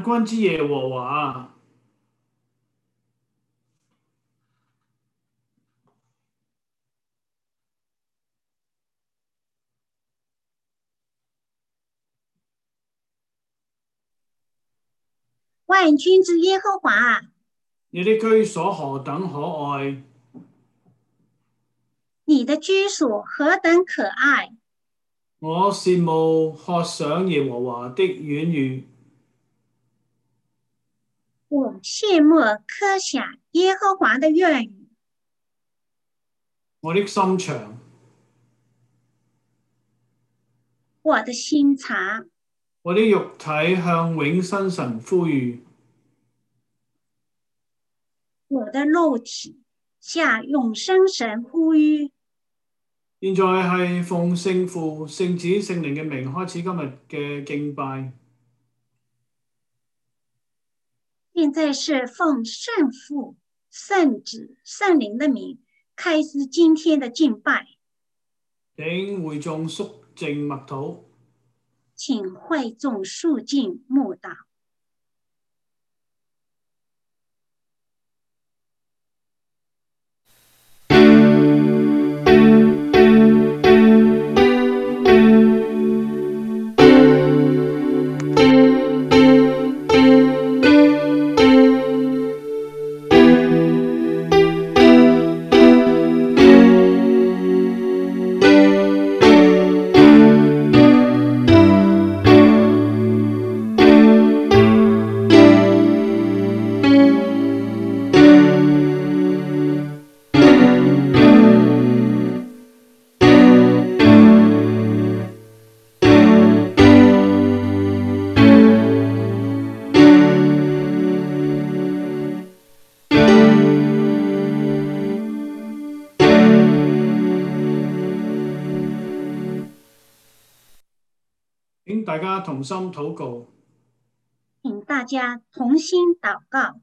軍之耶和華。 万军之耶和华， 你的居所何等可愛！ 你的居所何等可愛！ 我羨慕渴想耶和華的院宇。 我羡慕科想耶和華的院宇。 我的心腸， 我的心腸， 我的肉體向永生神呼籲。 我的肉體向永生神呼籲。 現在係奉聖父、聖子、聖靈嘅名開始今日嘅敬拜。 現在是奉聖父、聖子、聖靈的名開始今天的敬拜。 請會眾肅靜默禱。 請會眾肅靜默禱。 請大家同心禱告。 請大家同心禱告。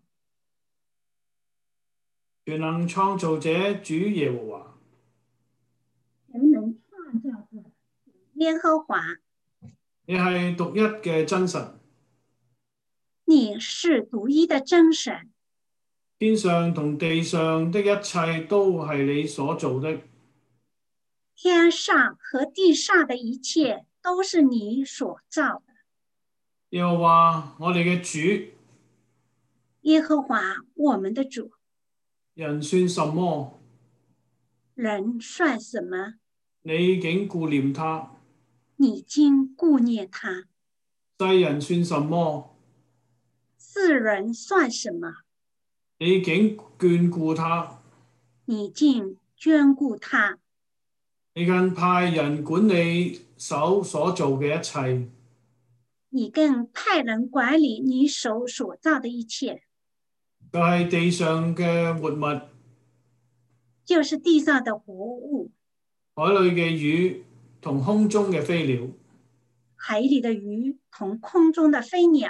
全能創造者主耶和華， 全能創造者耶和華， 你係獨一嘅真神。 你是獨一的真神。 天上同地上的一切都係你所做的。 天上和地上的一切都是你所造的。 耶和華我哋嘅主， 耶和華我們的主， 人算什麼？ 人算什麼？ 你竟顧念他。 你竟顧念他。 世人算什麼？ 世人算什麼？ 你竟眷顧他。 你竟眷顧他。 你更派人管理手所做嘅一切。 你更派人管理你手所造的一切。 就係地上嘅活物， 就是地上的活物， 海裏嘅魚同空中嘅飛鳥。 海裡的魚同空中的飛鳥。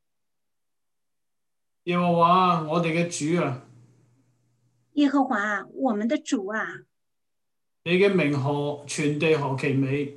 耶和華我哋嘅主啊， 耶和華我們的主啊， 你嘅名何全地何其美！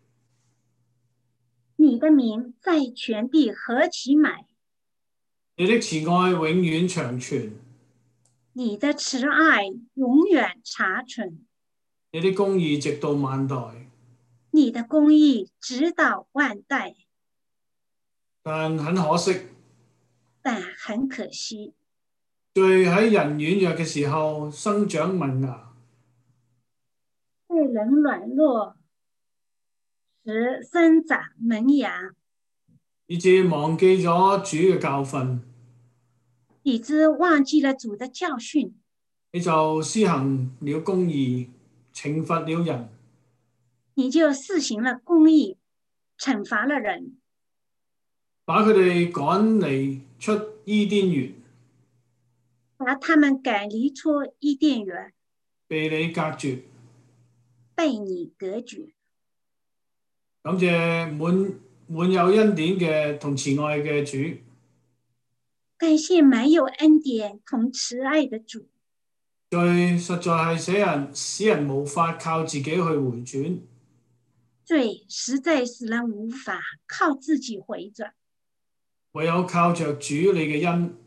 你的名在全地何其美！ 你的慈愛永遠長存。 你的慈愛永遠長存。 你的公義直到萬代。 你的公義直到萬代。 但很可惜， 但很可惜， 罪喺人軟弱嘅時候生長萌芽， 在人軟弱時生長萌芽， 以致忘記咗主嘅教訓。 以致忘記了主的教訓。 你就施行了公義，懲罰了人。 你就施行了公義，懲罰了人， 把佢哋趕離出伊甸園， 把他們趕離出伊甸園， 被你隔絕。 被你隔絕。 感謝滿有恩典嘅同慈愛嘅主。 感謝滿有恩典同慈愛的主。 罪實在係使人無法靠自己去回轉。 罪實在使人無法靠自己回轉。 唯有靠着主你嘅恩，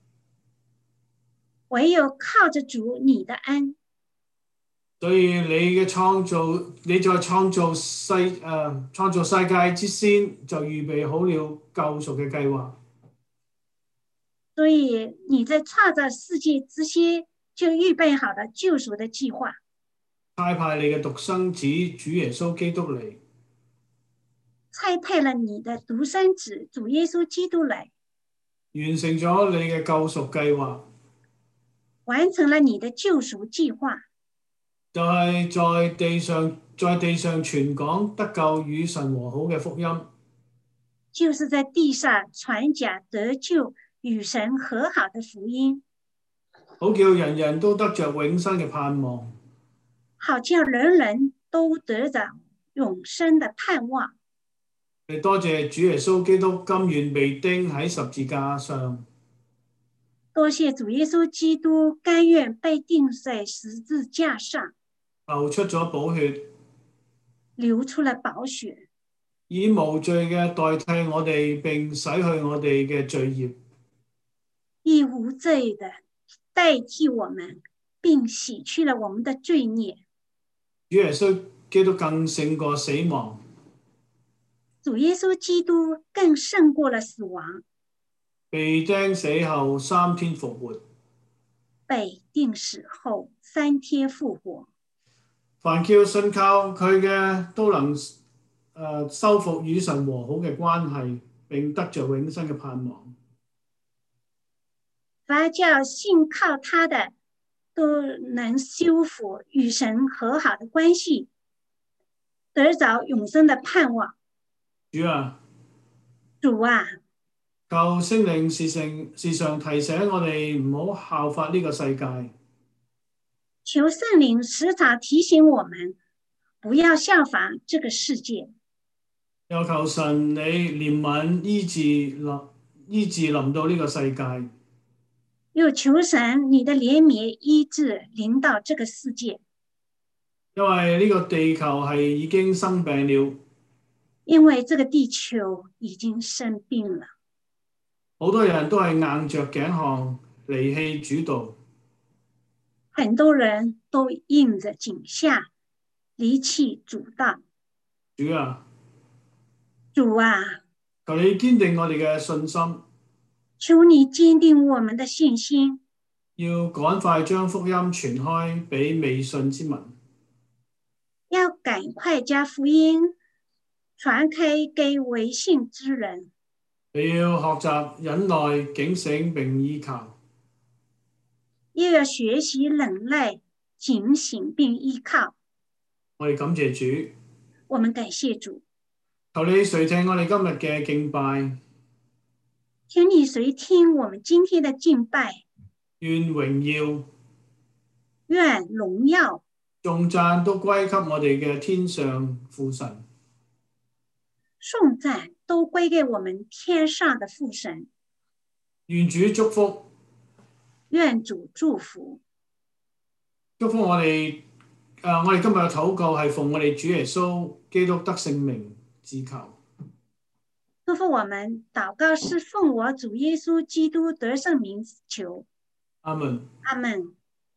唯有靠着主你的恩， 所以你在創造世界之先就預備好了救贖嘅計劃， 所以你在創造世界之先就預備好了救贖的計劃， 差派你嘅獨生子主耶穌基督嚟， 差派了你的獨生子主耶穌基督來， 完成咗你嘅救贖計劃， 完成了你的救贖計劃， 就係在地上傳講得救與神和好嘅福音， 就是在地上傳講得救與神和好的福音， 好叫人人都得着永生嘅盼望。 好叫人人都得着永生的盼望。 多謝主耶穌基督甘願被釘喺十字架上， 多謝主耶穌基督甘願被釘在十字架上， 流出咗寶血， 流出了寶血， 以無罪嘅代替我哋，並洗去我哋嘅罪孽。 以無罪的代替我們，並洗去了我們的罪孽。 主耶穌基督更勝過死亡， 主耶穌基督更勝過了死亡， 被釘死後3天復活。 被釘死後3天復活。 凡叫信靠佢嘅，都能修復與神和好嘅關係，並得着永生嘅盼望。 凡叫信靠他的，都能修復與神和好的關係，得着永生的盼望。 主啊， 主啊， 求聖靈時常提醒我哋唔好效法呢個世界。 求聖靈時常提醒我們，不要效法這個世界。 又求神你憐憫醫治臨到呢個世界。 又求神你的憐憫醫治臨到這個世界。 因為呢個地球係已經生病了， 因為這個地球已經生病了， 好多人都係硬着頸項離棄主道。 很多人都硬着頸項離棄主道。 主啊， 主啊， 求你堅定我哋嘅信心， 求你堅定我們的信心， 要趕快將福音傳開俾未信之民， 要趕快將福音傳開給未信之人。 你要學習忍耐、警醒並依靠， 又要學習忍耐、警醒並依靠。 我哋感謝主， 我們感謝主。 求你垂聽我哋今日嘅敬拜， 請你垂聽我們今天的敬拜。 願榮耀、 願榮耀、 頌讚都歸給我哋嘅天上父神。 頌讚都歸給我們天上的父神。 願主祝福， 願主祝福， 祝福我哋。我哋今日嘅禱告係奉我哋主耶穌基督得聖名之求。 祝福我們禱告是奉我主耶穌基督得聖名求。 阿門。 阿門。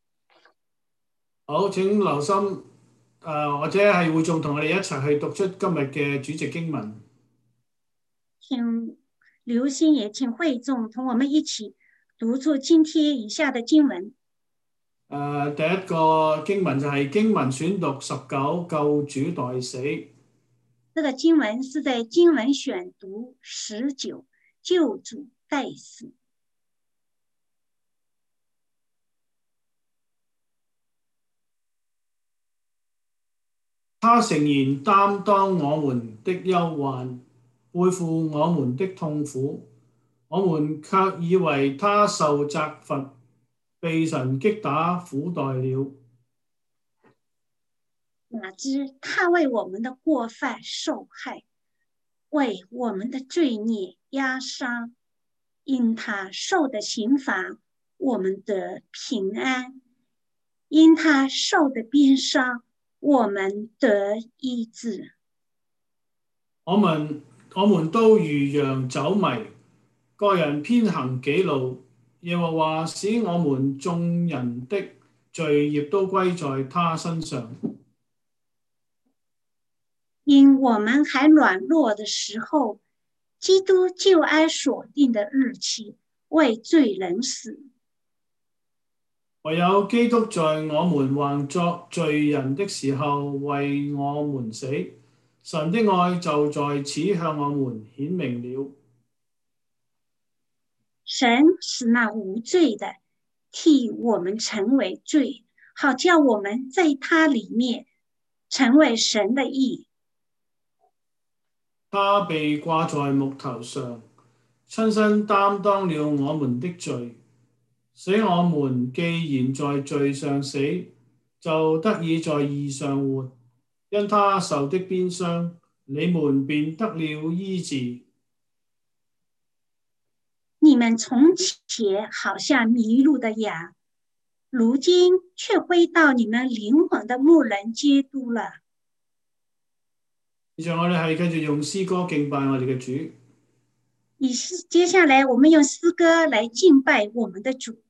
好，請留心，或者係會眾同我哋一齊去讀出今日嘅主席經文。 請留心，也請會眾同我們一起讀出今天以下的經文。 第一個經文就係經文選讀19，救主代死。 這個經文是在經文選讀19，救主代死。 他誠然擔當我們的憂患，背負我們的痛苦，我們卻以為他受責罰，被神擊打苦待了。 哪知他為我們的過犯受害，為我們的罪孽壓傷，因他受的刑罰，我們得平安；因他受的鞭傷，我們得醫治。 我們都如羊走迷， 各人偏行己路，耶和華使我們眾人的罪孽都歸在他身上。 因我們還軟弱的時候，基督就按所定的日期為罪人死。 唯有基督在我們還作罪人的時候為我們死，神的愛就在此向我們顯明了。 神是那無罪的，替我們成為罪，好叫我們在他裡面成為神的義。 他被掛在木頭上，親身擔當了我們的罪，使我們既然在罪上死，就得以在義上活。因他受的鞭傷，你們便得了醫治。 你們從前好像迷路的羊，如今卻歸到你們靈魂的牧人基督了。 現在我哋係繼續用詩歌敬拜我哋嘅主。 接下來我們用詩歌來敬拜我們的主。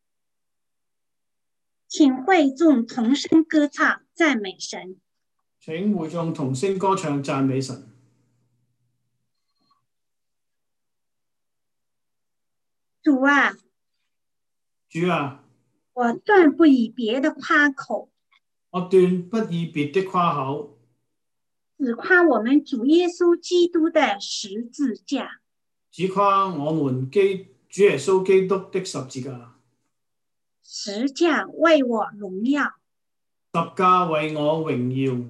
請會眾同聲歌唱讚美神。 請會眾同聲歌唱讚美神。 主啊， 主啊， 我斷不以別的誇口， 我斷不以別的誇口， 只誇我們主耶穌基督的十字架， 只誇我們主耶穌基督的十字架。 十架為我榮耀， 十架為我榮耀。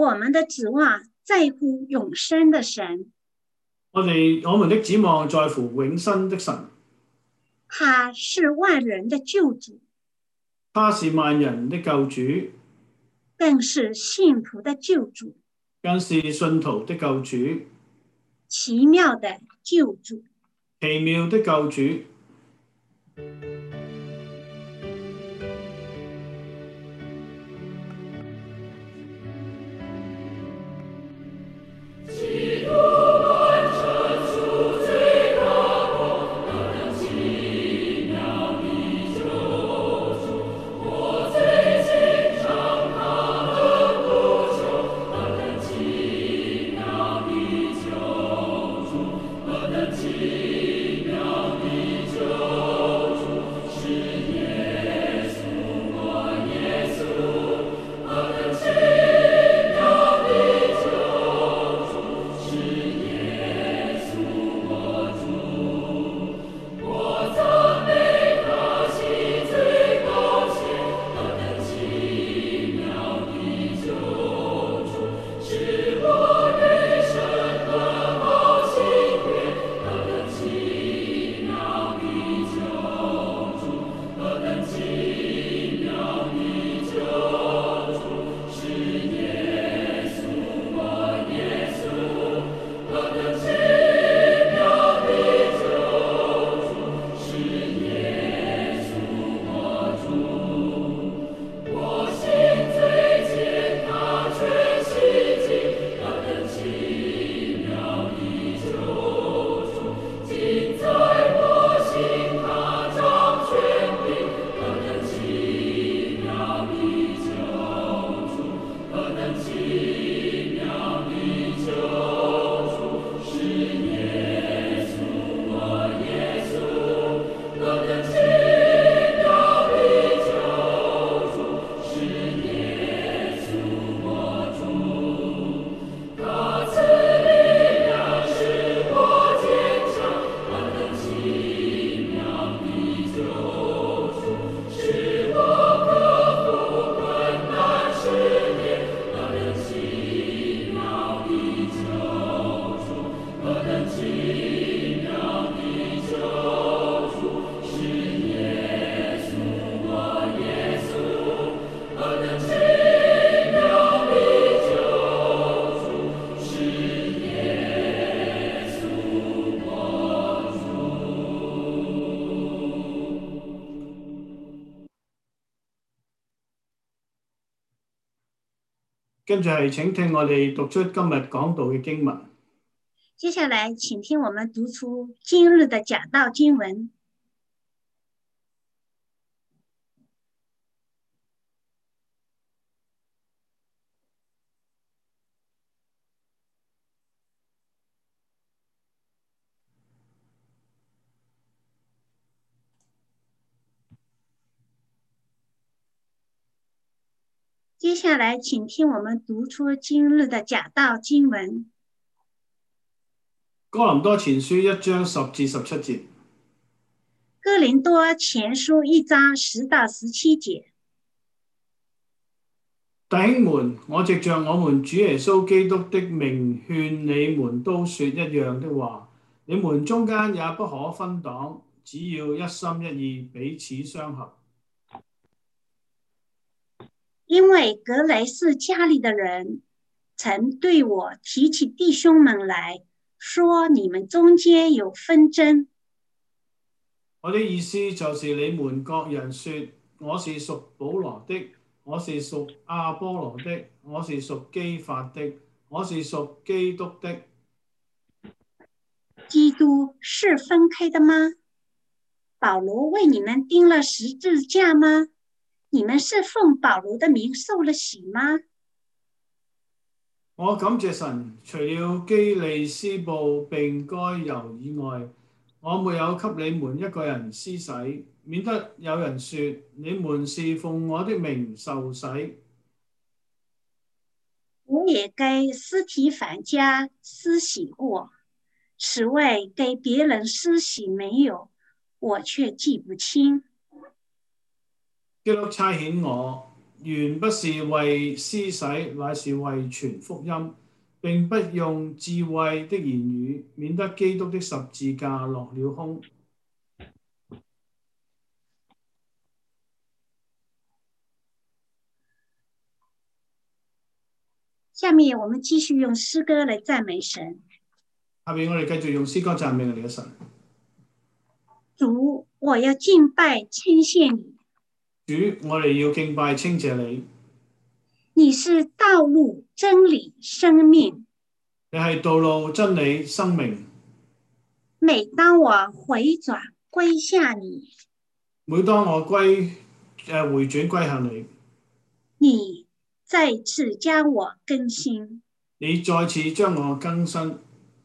我们的指望在乎永生的神， 我們的指望在乎永生的神， 他是萬人的救主， 他是萬人的救主， 更是信徒的救主， 更是信徒的救主， 奇妙的救主。 奇妙的救主。跟住係請聽我哋讀出今日講道嘅經文。 接下來，請聽我們讀出今日的講道經文。接下來，請聽我們讀出今日的講道經文。 哥林多前書1章10至17節。 哥林多前書1章10到17節。 弟兄們，我藉着我們主耶穌基督的名勸你們都說一樣的話，你們中間也不可分黨，只要一心一意，彼此相合。 因為格雷斯家裏的人曾對我提起弟兄們來，說你們中間有紛爭。 我的意思就是你們各人說，我是屬保羅的，我是屬亞波羅的，我是屬基法的，我是屬基督的。 基督是分開的嗎？保羅為你們釘了十字架嗎？你們是奉保羅的名受了洗嗎？ 我感謝神，除了基利斯布並該猶以外，我沒有給你們一個人施洗，免得有人說你們是奉我的名受洗。 我也給司提反家施洗過，此位給別人施洗沒有，我卻記不清。 基督差遣我， 原不是為施洗，乃是為傳福音，並不用智慧的言語，免得基督的十字架落了空。 下面我们继续用诗歌来赞美神。 下面我哋繼續用詩歌讚美我哋嘅神。 主，我要敬拜稱謝你。 主，我哋要敬拜稱謝你。 你是道路、真理、生命。 你係道路、真理、生命。 每當我回轉歸向你， 每當我回轉歸向你， 你再次將我更新。 你再次將我更新。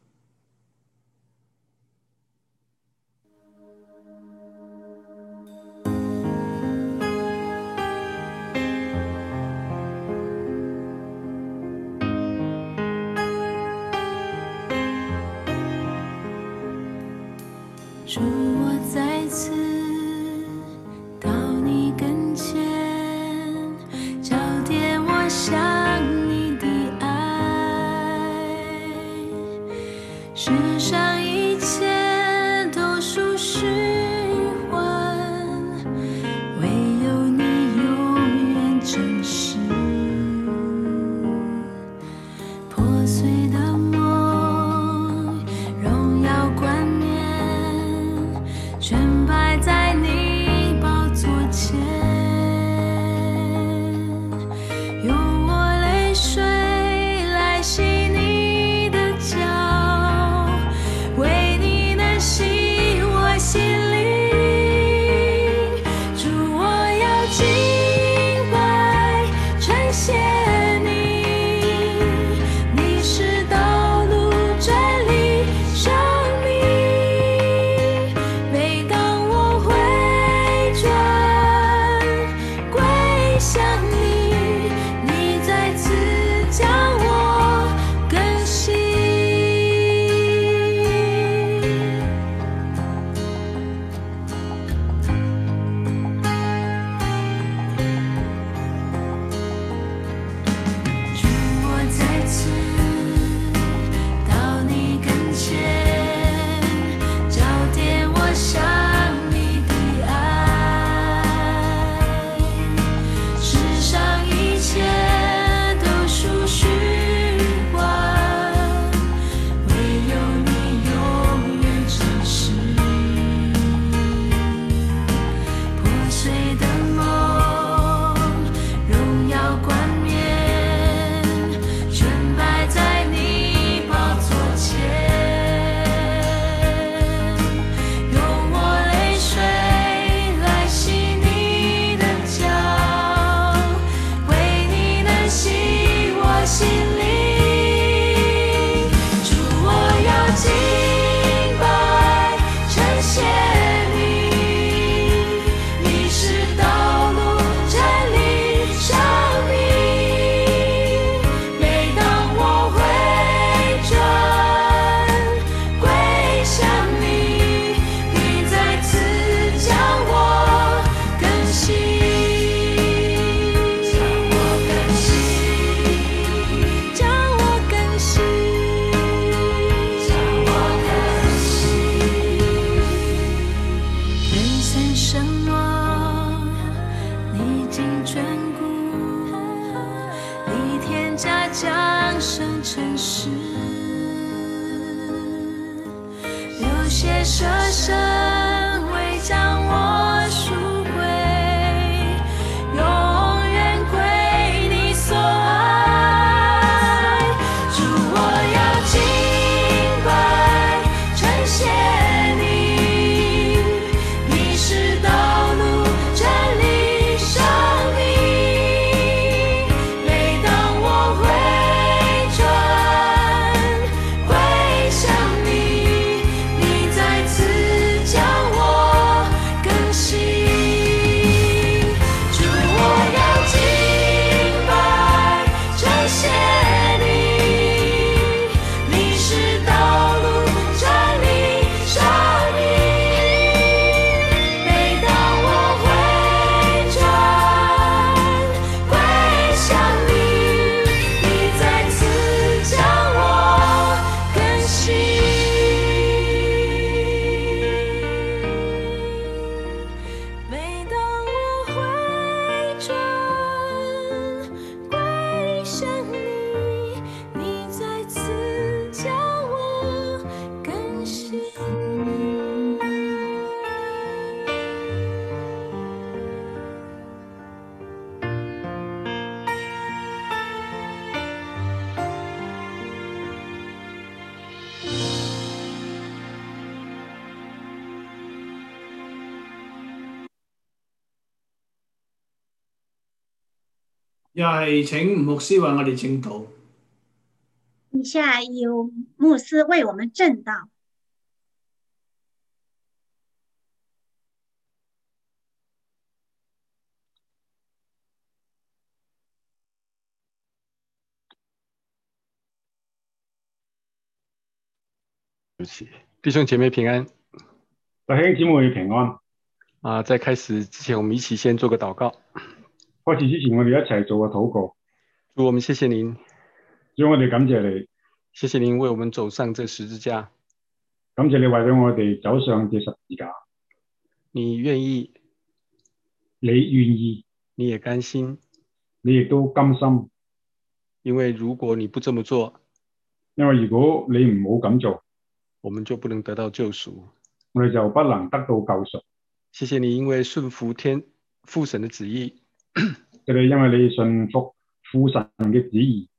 主，我再次到你跟前，交点我向你的爱，世上一切都属虚幻，唯有你永远真实。破碎的梦，荣耀冠冕，全摆在你宝座前，用我泪水来洗你的脚，为你能洗我心灵。主，我要敬拜称谢你，你是道路、真理、生命。每当我回转归向你，你再次将我更新。主，我再次到你跟前，交点我向你的爱，世上一切都属虚幻，唯有你永远真实。破碎的梦，荣耀冠冕，全摆在你宝座前，用我泪水来洗你的脚，为你能洗我心灵。主，我要敬拜称谢你，你是道路、真理、生命。每当我回转归向你，你再次将我更新，将我更新，将我更新。人生生我历经眷顾，历天家降生成世，流血舍身为将我赎回，永远归你所爱。主，我要敬拜称谢你，你是道路、真理、生命。每当我回转归向你，你再次又係請吳牧師為我哋證道。 以下由牧师为我们正道。 对不起，弟兄姐妹平安弟兄姊妹平安。 啊！在开始之前，我们一起先做个祷告。 開始之前，我哋一齊做個禱告。 主，我们谢谢您， 主，我哋感謝你， 谢谢您为我们走上这十字架。 感謝你為咗我哋走上這十字架。 你愿意， 你願意， 你也甘心， 你亦都甘心。 因为如果你不这么做， 因為如果你唔好咁做， 我们就不能得到救赎。 我哋就不能得到救贖。 谢谢你，因为顺服父神的旨意， 佢哋因為你順服父神嘅旨意，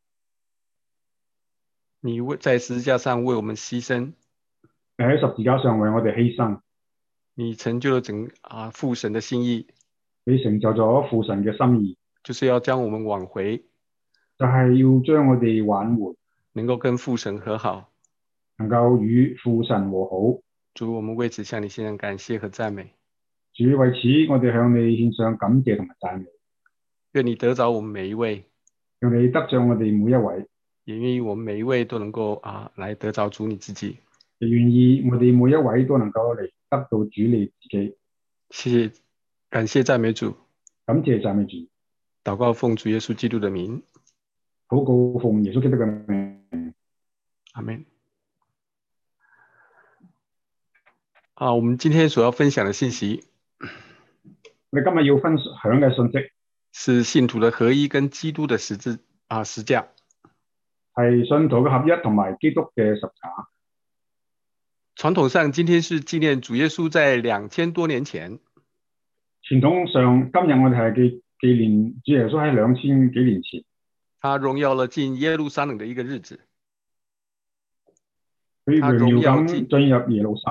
你在十字架上为我们牺牲， 你喺十字架上為我哋犧牲， 你成就了父神的心意， 你成就咗父神嘅心意， 就是要将我们挽回， 就係要將我哋挽回， 能够跟父神和好。 能夠與父神和好。 主，我们为此向你献上感谢和赞美。 主，為此我哋向你獻上感謝同埋讚美， 愿你得着我们每一位， 讓你得着我哋每一位， 也愿意我们每一位都能够来得着主你自己。 亦願意我哋每一位都能夠嚟得到主你自己。 谢谢，感谢讚美主， 感謝讚美主。 祷告奉主耶稣基督的名， 禱告奉耶穌基督嘅名。 阿門。我們今天所要分享的信息， 我哋今日要分享嘅信息是信徒的合一跟基督的十架， 係信徒嘅合一同埋基督嘅十架。 傳統上，今天是紀念主耶穌在2000多年前。 傳統上，今日我哋係紀念主耶穌喺2000幾年前， 他榮耀了進耶路撒冷的一個日子。 佢榮耀咁進入耶路撒。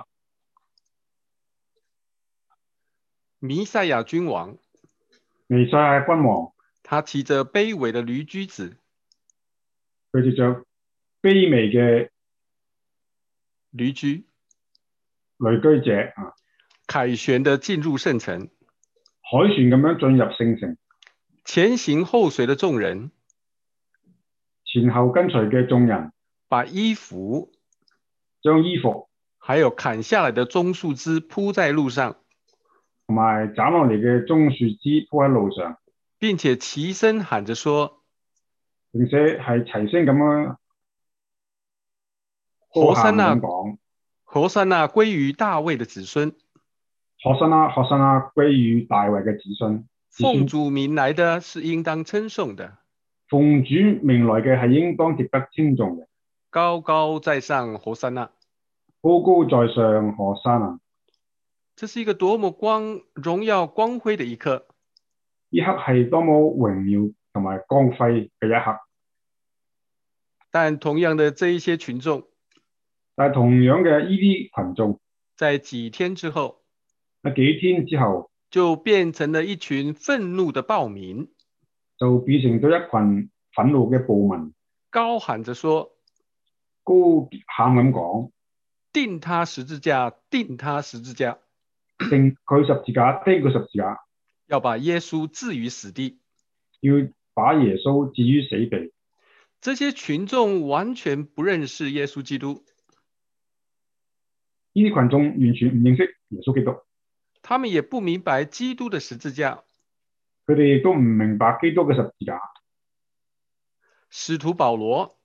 彌賽亞君王， 彌賽亞君王， 他騎着卑微的驢駒子， 佢騎着卑微嘅驢駒者凱旋的進入聖城， 凱旋咁樣進入聖城， 前行後隨的眾人， 前後跟隨嘅眾人， 把衣服， 將衣服， 還有砍下來的棕樹枝鋪在路上， 同埋斬落嚟嘅棕樹枝鋪喺路上， 並且齊聲喊着說， 並且係齊聲咁樣和散那咁講， 和散那歸於大衛的子孫， 和散那歸於大衛嘅子孫， 奉主名來的是應當稱頌的， 奉主名來嘅係應當值得稱頌嘅， 高高在上和散那， 高高在上和散那。 這是一個多麼榮耀光輝的一刻， 呢刻係多麼榮耀同埋光輝嘅一刻。 但同樣的這一些群眾， 但係同樣嘅呢啲群眾， 在幾天之後， 幾天之後就變成了一群憤怒的暴民， 就變成咗一群憤怒嘅暴民， 高喊着說， 高喊咁講， 釘他十字架，釘他十字架。 釘佢十字架，釘佢十字架， 要把耶穌置於死地， 要把耶穌置於死地。 這些群眾完全不認識耶穌基督， 呢啲群眾完全唔認識耶穌基督， 他們也不明白基督的十字架， 佢哋亦都唔明白基督嘅十字架。 使徒保羅，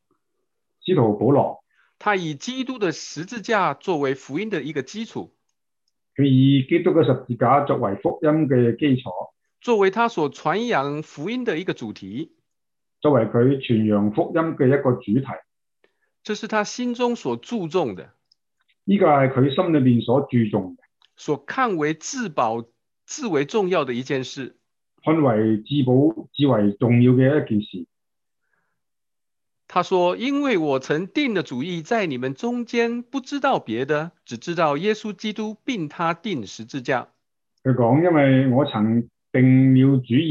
他以基督的十字架作為福音的一個基礎， 佢以基督嘅十字架作為福音嘅基礎， 作為他所傳揚福音的一個主題， 作為佢傳揚福音嘅一個主題。 這是他心中所注重的， 呢個係佢心裏面所注重嘅， 所看為至寶、至為重要的一件事， 看為至寶、至為重要嘅一件事。 他說：因為我曾定了主意，在你們中間不知道別的，只知道耶穌基督並他釘十字架。 佢講：因為我曾定了主意，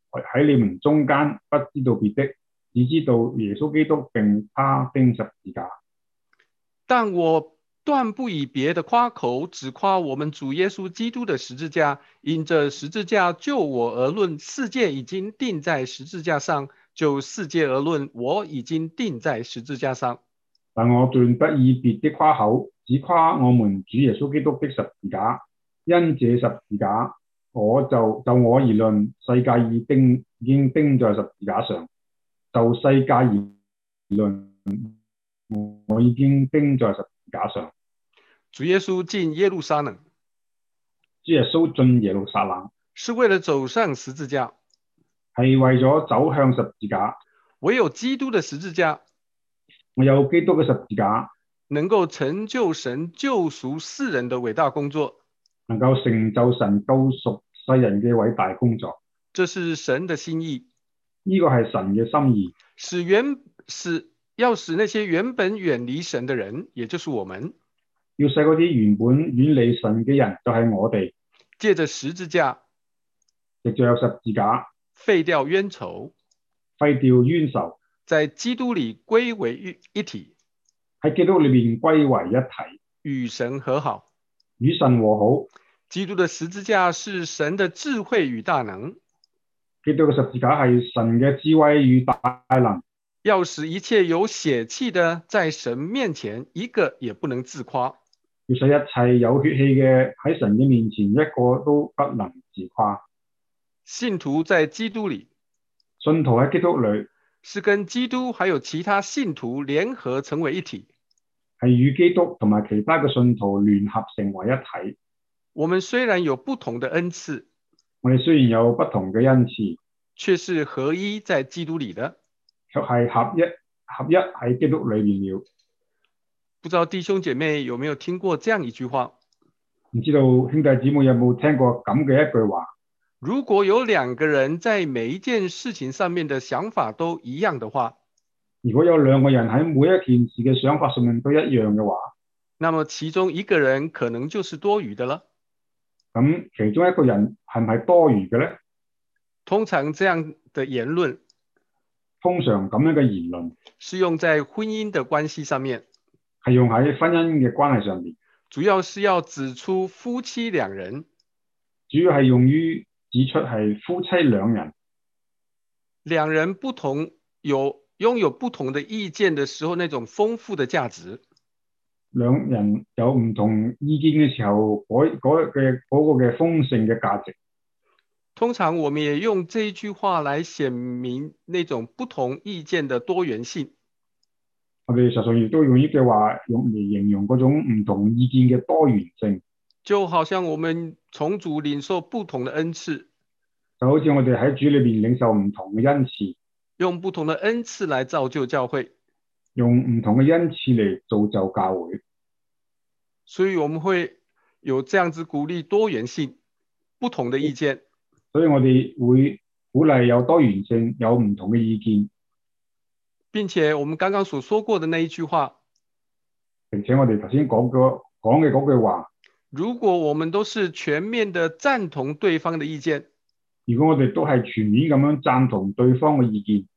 喺你們中間，不知道別的，只知道耶穌基督並他釘十字架。 但我斷不以別的誇口，只誇我們主耶穌基督的十字架。因這十字架就我而論，世界已經釘在十字架上；就世界而論，我已經釘在十字架上。 但我斷不以別的誇口，只誇我們主耶穌基督的十字架。因這十字架，就我而論，世界已經釘在十字架上；就世界而論，我已經釘在十字架上。 主耶穌進耶路撒冷， 主耶穌進耶路撒冷， 是為了走上十字架， 係為咗走向十字架。 唯有基督的十字架， 我有基督嘅十字架， 能夠成就神救贖世人的偉大工作， 能夠成就神救贖世人嘅偉大工作。 這是神的心意， 呢個係神嘅心意， 要使那些原本遠離神的人，也就是我們， 要使嗰啲原本遠離神嘅人，就係我哋， 借着十字架， 藉着十字架， 廢掉冤仇， 廢掉冤仇， 在基督裏歸為一體， 喺基督裏面歸為一體， 與神和好， 與神和好。 基督的十字架是神的智慧與大能， 基督嘅十字架係神嘅智慧與大能， 要使一切有血氣的在神面前一個也不能自誇， 要使一切有血氣嘅喺神嘅面前一個都不能自誇。 信徒在基督裏， 信徒喺基督裏是跟基督還有其他信徒聯合成為一體， 係與基督同埋其他嘅信徒聯合成為一體。 我們雖然有不同的恩賜， 我哋雖然有不同嘅恩賜， 卻是合一在基督裏的， 卻係合一喺基督裏面了。 不知道弟兄姐妹有沒有聽過這樣一句話？ 唔知道兄弟姊妹有冇聽過咁嘅一句話？ 如果有兩個人在每一件事情上面的想法都一樣的話， 如果有兩個人喺每一件事嘅想法上面都一樣嘅話， 那麼其中一個人可能就是多餘的了。 咁其中一個人係唔係多餘嘅呢？ 通常這樣的言論， 通常咁樣嘅言論是用在婚姻的關係上面， 係用喺婚姻嘅關係上面， 主要是要指出夫妻兩人， 主要係用於指出係夫妻兩人， 兩人不同擁有不同的意見的時候，那種豐富的價值。 兩人有唔同意見嘅時候，嗰個嘅豐盛嘅價值。 通常我們也用這一句話來顯明那種不同意見的多元性。 我哋實際上亦都用呢句話用嚟形容嗰種唔同意見嘅多元性。 就好像我們從主領受不同的恩賜， 就好似我哋喺主裏邊領受唔同嘅恩賜， 用不同的恩賜來造就教會， 用唔同嘅恩賜嚟造就教會。 所以我們會有這樣子鼓勵多元性，不同的意見。 所以我哋會鼓勵有多元性，有唔同嘅意見。 並且我們剛剛所說過的那一句話， 並且我哋頭先講嘅嗰句話， 如果我們都是全面的贊同對方的意見， 如果我哋都係全面咁樣贊同對方嘅意見，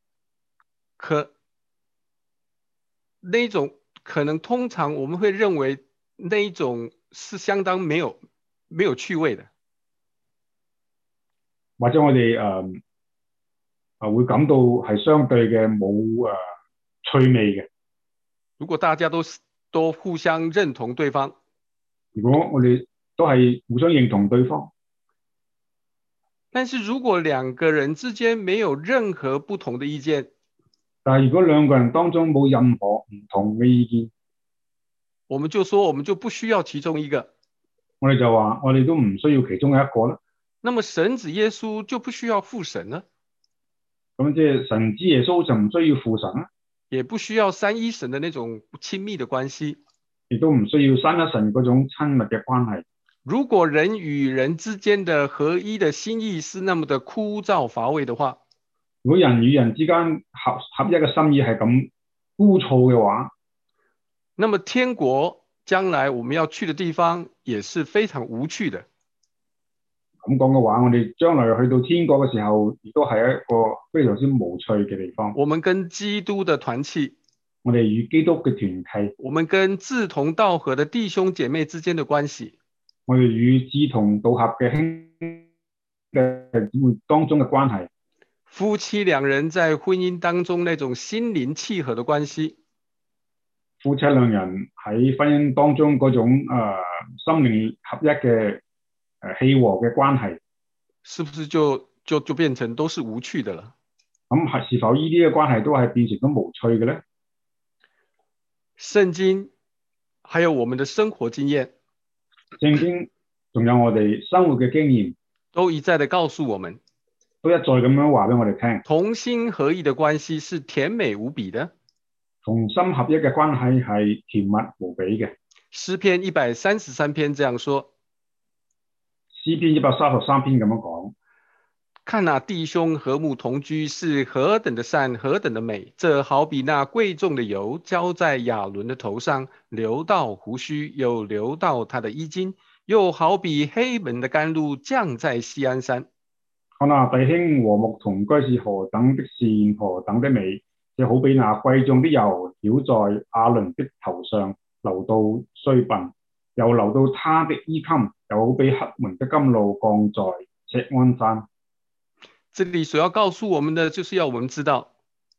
那種可能通常我們會認為那一種是相當沒有趣味的， 或者我哋會感到係相對嘅冇趣味嘅。 如果大家都互相認同對方， 如果我哋都係互相認同對方， 但是如果兩個人之間沒有任何不同的意見， 但係如果兩個人當中冇任何唔同嘅意見， 我們就說我們就不需要其中一個， 我哋就話我哋都唔需要其中一個啦。 那麼神子耶穌就不需要父神了， 咁即係神子耶穌就唔需要父神啦， 也不需要三一神的那種親密的關係， 亦都唔需要三一神嗰種親密嘅關係。 如果人與人之間的合一的心意是那麼的枯燥乏味的話， 如果人與人之間合一嘅心意係咁枯燥嘅話， 那麼天國將來我們要去的地方也是非常無趣的。 咁講嘅話，我哋將來去到天國嘅時候，亦都係一個非常之無趣嘅地方。 我們跟基督的團契， 我哋與基督嘅團契， 我們跟志同道合的弟兄姐妹之間的關係， 我哋與志同道合嘅兄嘅姊妹當中嘅關係， 夫妻兩人在婚姻當中那種心靈契合的關係， 夫妻兩人喺婚姻當中嗰種心靈合一嘅契和嘅關係， 是不是就變成都是無趣的了？ 咁是否呢啲嘅關係都係變成咗無趣嘅咧？ 聖經還有我們的生活經驗， 聖經仲有我哋生活嘅經驗， 都一再的告訴我們， 都一再咁樣話俾我哋聽， 同心合意的關係是甜美無比的。 同心合一嘅關係係甜蜜無比嘅。 詩篇133篇這樣說， 詩篇133篇咁樣講， 看那弟兄和睦同居是何等的善，何等的美，這好比那貴重的油澆在亞倫的頭上，流到鬍鬚，又流到他的衣襟，又好比黑門的甘露降在錫安山。 看那弟兄和睦同居是何等的善，何等的美，這好比那貴重的油澆在亞倫的頭上，流到須鬢，又流到他的衣襟，又好比黑門的甘露降在錫安山。 這裡所要告訴我們的，就是要我們知道，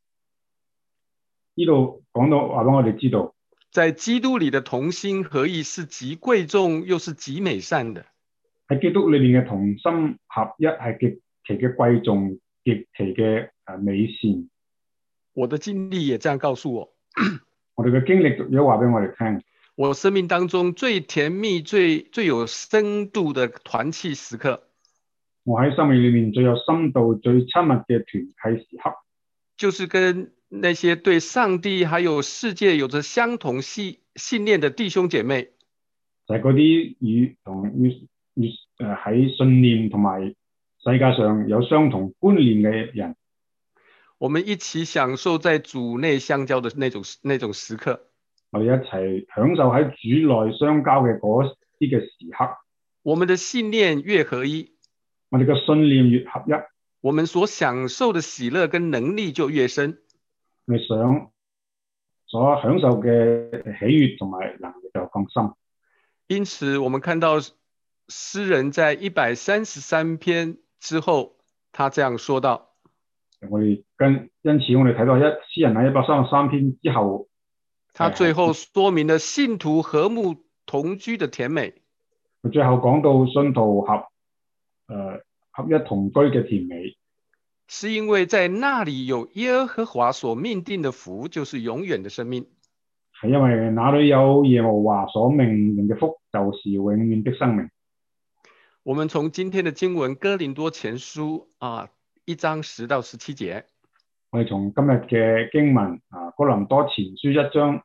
呢度講到話俾我哋知道， 在基督裡的同心合意是極貴重又是極美善的。 喺基督裏面嘅同心合一係極其嘅貴重，極其嘅美善。 我的經歷也這樣告訴我， 我哋嘅經歷有話俾我哋聽。 我生命當中最甜蜜、最有深度的團契時刻， 我喺生命裏面最有深度、最親密嘅團契時刻， 就是跟那些對上帝還有世界有着相同信念的弟兄姐妹， 就係嗰啲喺信念同埋世界上有相同觀念嘅人， 我們一起享受在主內相交的那種時刻。 我哋一齊享受喺主內相交嘅嗰啲嘅時刻。 我們的信念越合一， 我哋嘅信念越合一， 我們所享受的喜樂跟能力就越深。 我哋所享受嘅喜悅同埋能力就更深。 因此，我們看到詩人在133篇之後，他這樣說道： 因此我哋睇到詩人喺133篇之後， 他最後說明了信徒和睦同居的甜美。 佢最後講到信徒合一同居嘅甜美， 是因為在那裡有耶和華所命定的福，就是永遠的生命。 係因為那裡有耶和華所命定嘅福，就是永遠的生命。 我們從今天的經文哥林多前書1章10到17節， 我哋從今日嘅經文哥林多前書1章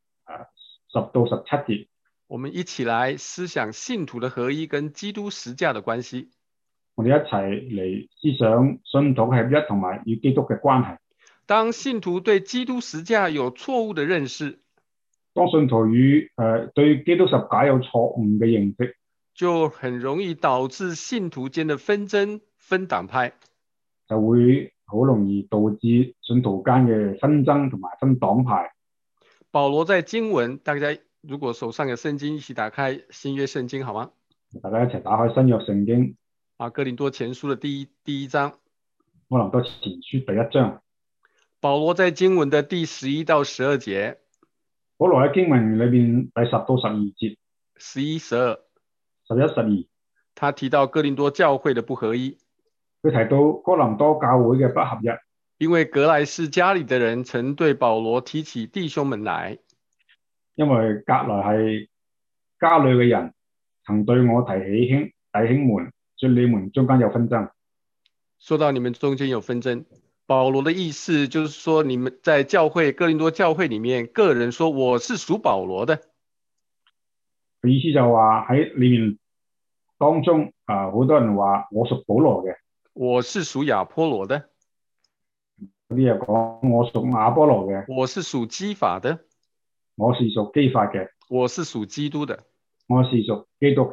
10到17節， 我們一起來思想信徒的合一跟基督十架的關係。 我哋一齊嚟思想信徒合一同埋與基督嘅關係。 當信徒對基督十架有錯誤的認識， 當信徒對基督十架有錯誤嘅認識， 就很容易導致信徒間的紛爭、分黨派， 就會好容易導致信徒間嘅紛爭同埋分黨派。 保羅在經文，大家如果手上有聖經，一起打開新約聖經好嗎？ 大家一齊打開新約聖經。 哥林多前書的第一章。 哥林多前書第1章。 保羅在經文的第11到12節。 保羅喺經文裏邊第10到12節。 11、12。 11、12。 他提到哥林多教會的不合一。 佢提到哥林多教會嘅不合一。 因為革來氏家裡的人曾對保羅提起弟兄們來。 因為革來係家裏嘅人曾對我提起弟兄們，說你們中間有紛爭。 說到你們中間有紛爭，保羅的意思就是說，你們在教會哥林多教會裡面，個人說我是屬保羅的。 佢意思就話喺裡面當中好多人話我屬保羅嘅， 我是屬亞波羅的。 有啲人講我屬亞波羅嘅， 我是屬基法的。 我是屬基法嘅， 我是屬基督的。 我是屬基督嘅。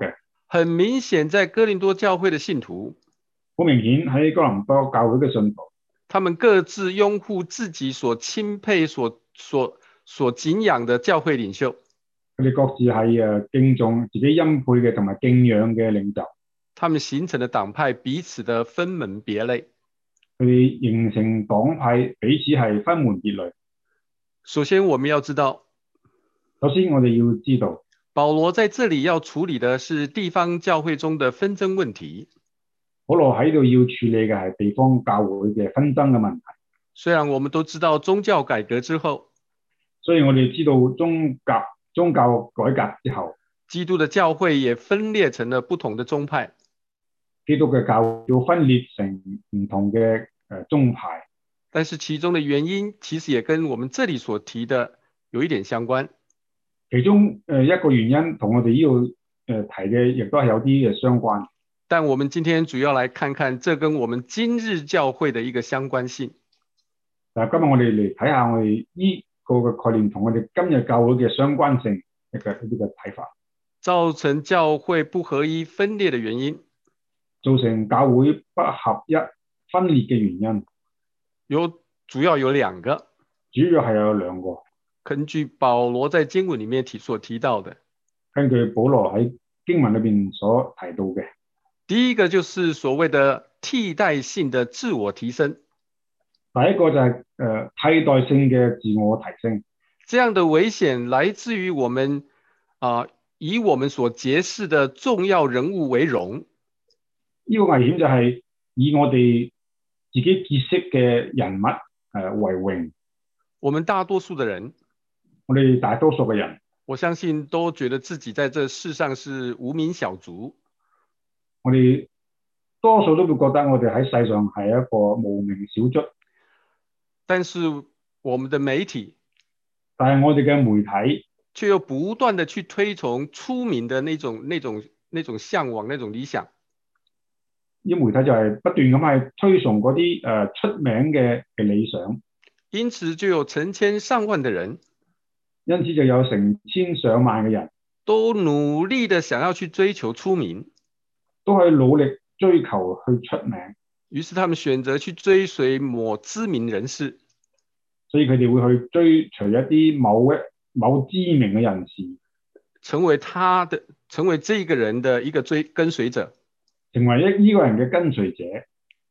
很明顯，在哥林多教會的信徒， 好明顯喺哥林多教會嘅信徒， 他們各自擁護自己所欽佩、所敬仰的教會領袖。 佢哋各自係敬重自己欽佩嘅同埋敬仰嘅領袖。 他們形成的黨派彼此的分門別類。 佢哋形成黨派，彼此係分門別類。 首先，我們要知道， 首先我哋要知道， 保羅在這裡要處理的是地方教會中的紛爭問題。 保羅喺度要處理嘅係地方教會嘅紛爭嘅問題。 雖然我們都知道宗教改革之後， 所以我哋知道宗教改革之後， 基督的教會也分裂成了不同的宗派。 基督嘅教會要分裂成唔同嘅宗派。 但是其中的原因其實也跟我們這裡所提的有一點相關。 其中一個原因同我哋呢度提嘅亦都係有啲嘅相關。 但我們今天主要來看看這跟我們今日教會的一個相關性。 但係今日我哋嚟睇下我哋呢個嘅概念同我哋今日教會嘅相關性呢個睇法。 造成教會不合一分裂的原因， 造成教會不合一分裂嘅原因， 主要有兩個。 主要係有兩個。 根據保羅在經文裡面所提到的， 根據保羅喺經文裏邊所提到嘅， 第一個就是所謂的替代性的自我提升。 第一個就係替代性嘅自我提升。 這樣的危險來自於我們以我們所結識的重要人物為榮。 呢個危險就係以我哋自己結識嘅人物為榮。 我們大多數的人， 我哋大多數嘅人， 我相信都覺得自己在這世上是無名小卒。 我哋多數都會覺得我哋喺世上係一個無名小卒。 但是我們的媒體， 但係我哋嘅媒體卻又不斷地去推崇出名的那種嚮往、那種理想。 啲媒體就係不斷咁係推崇嗰啲出名嘅理想。 因此就有成千上萬的人， 因此就有成千上萬嘅人都努力地想要去追求出名， 都去努力追求去出名。 於是他們選擇去追隨某知名人士， 所以佢哋會去追隨一啲某知名嘅人士， 成為這個人的一個跟隨者， 成為呢個人嘅跟隨者。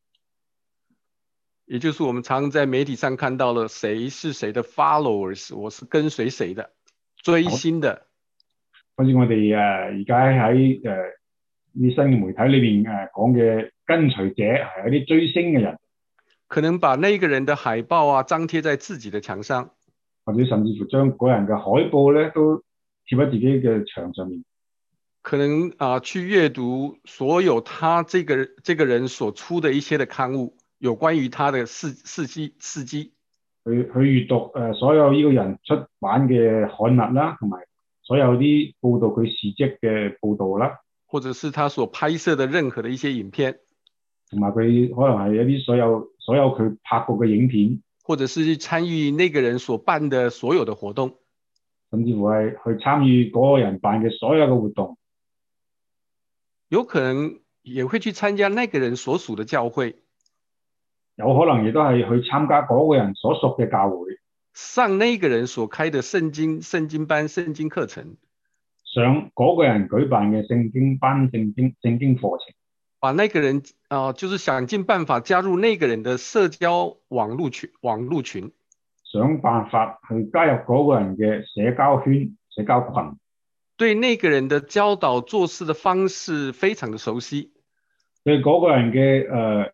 也就是我們常在媒體上看到了誰是誰的 followers， 我是跟隨誰的，追星的。 好似我哋而家喺啲新嘅媒體裏邊講嘅跟隨者係一啲追星嘅人， 可能把那個人的海報張貼在自己的牆上， 或者甚至乎將嗰人嘅海報咧都貼喺自己嘅牆上面。 可能去閱讀所有他這個人所出的一些的刊物，有關於他的事蹟，去閱讀所有呢個人出版嘅刊物啦，同埋所有啲報導佢事蹟嘅報導啦， 或者是他所拍攝的任何的一些影片， 同埋佢可能係一啲所有佢拍過嘅影片， 或者是去參與那個人所辦的所有的活動， 甚至乎係去參與嗰個人辦嘅所有嘅活動， 有可能也會去參加那個人所屬的教會。 有可能亦都係去參加嗰個人所屬嘅教會， 上那個人所開的聖經班、聖經課程， 上嗰個人舉辦嘅聖經班、聖經課程， 把那個人就是想盡辦法加入那個人的社交網絡群， 想辦法去加入嗰個人嘅社交圈、社交群， 對那個人的教導做事的方式非常的熟悉， 對嗰個人嘅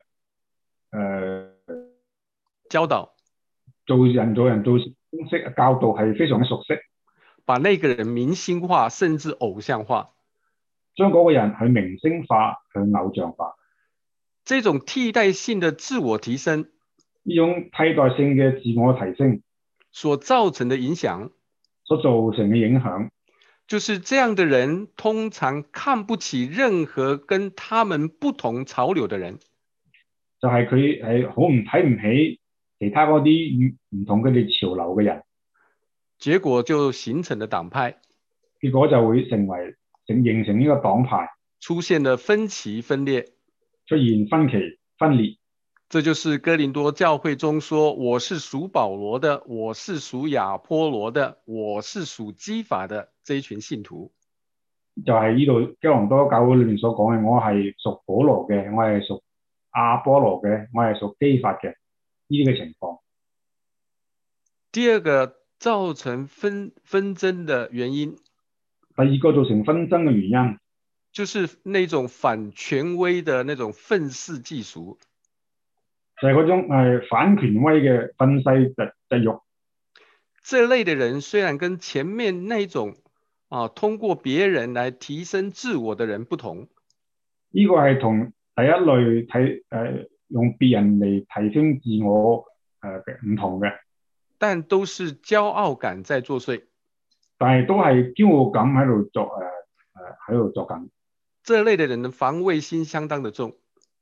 教導做人做事方式教導係非常之熟悉， 把那個人明星化甚至偶像化， 將嗰個人去明星化去偶像化。 這種替代性的自我提升， 呢種替代性嘅自我提升所造成的影響， 所造成嘅影響， 就是這樣的人通常看不起任何跟他們不同潮流的人， 就係佢係好睇唔起其他嗰啲唔同佢哋潮流嘅人， 結果就形成了黨派， 結果就會形成呢個黨派， 出现了分歧分裂。 出現分歧分裂。 这就是哥林多教會中說我是屬保羅的，我是屬亞波羅的，我是屬基法的這一群信徒。 就係呢度基隆多教會裏面所講嘅，我係屬保羅嘅，我係屬亞波羅嘅，我係屬基法嘅呢啲嘅情況。 第二個造成紛爭的原因， 第二個造成紛爭嘅原因， 就是那種反權威的那種憤世嫉俗。 就係嗰種反權威嘅憤世嫉辱。 這類的人雖然跟前面那種通過別人來提升自我的人不同， 呢個係同第一類用別人嚟提升自我唔同嘅， 但都是驕傲感在作祟。 但係都係驕傲感喺度作緊。 這類的人的防衛心相當的重。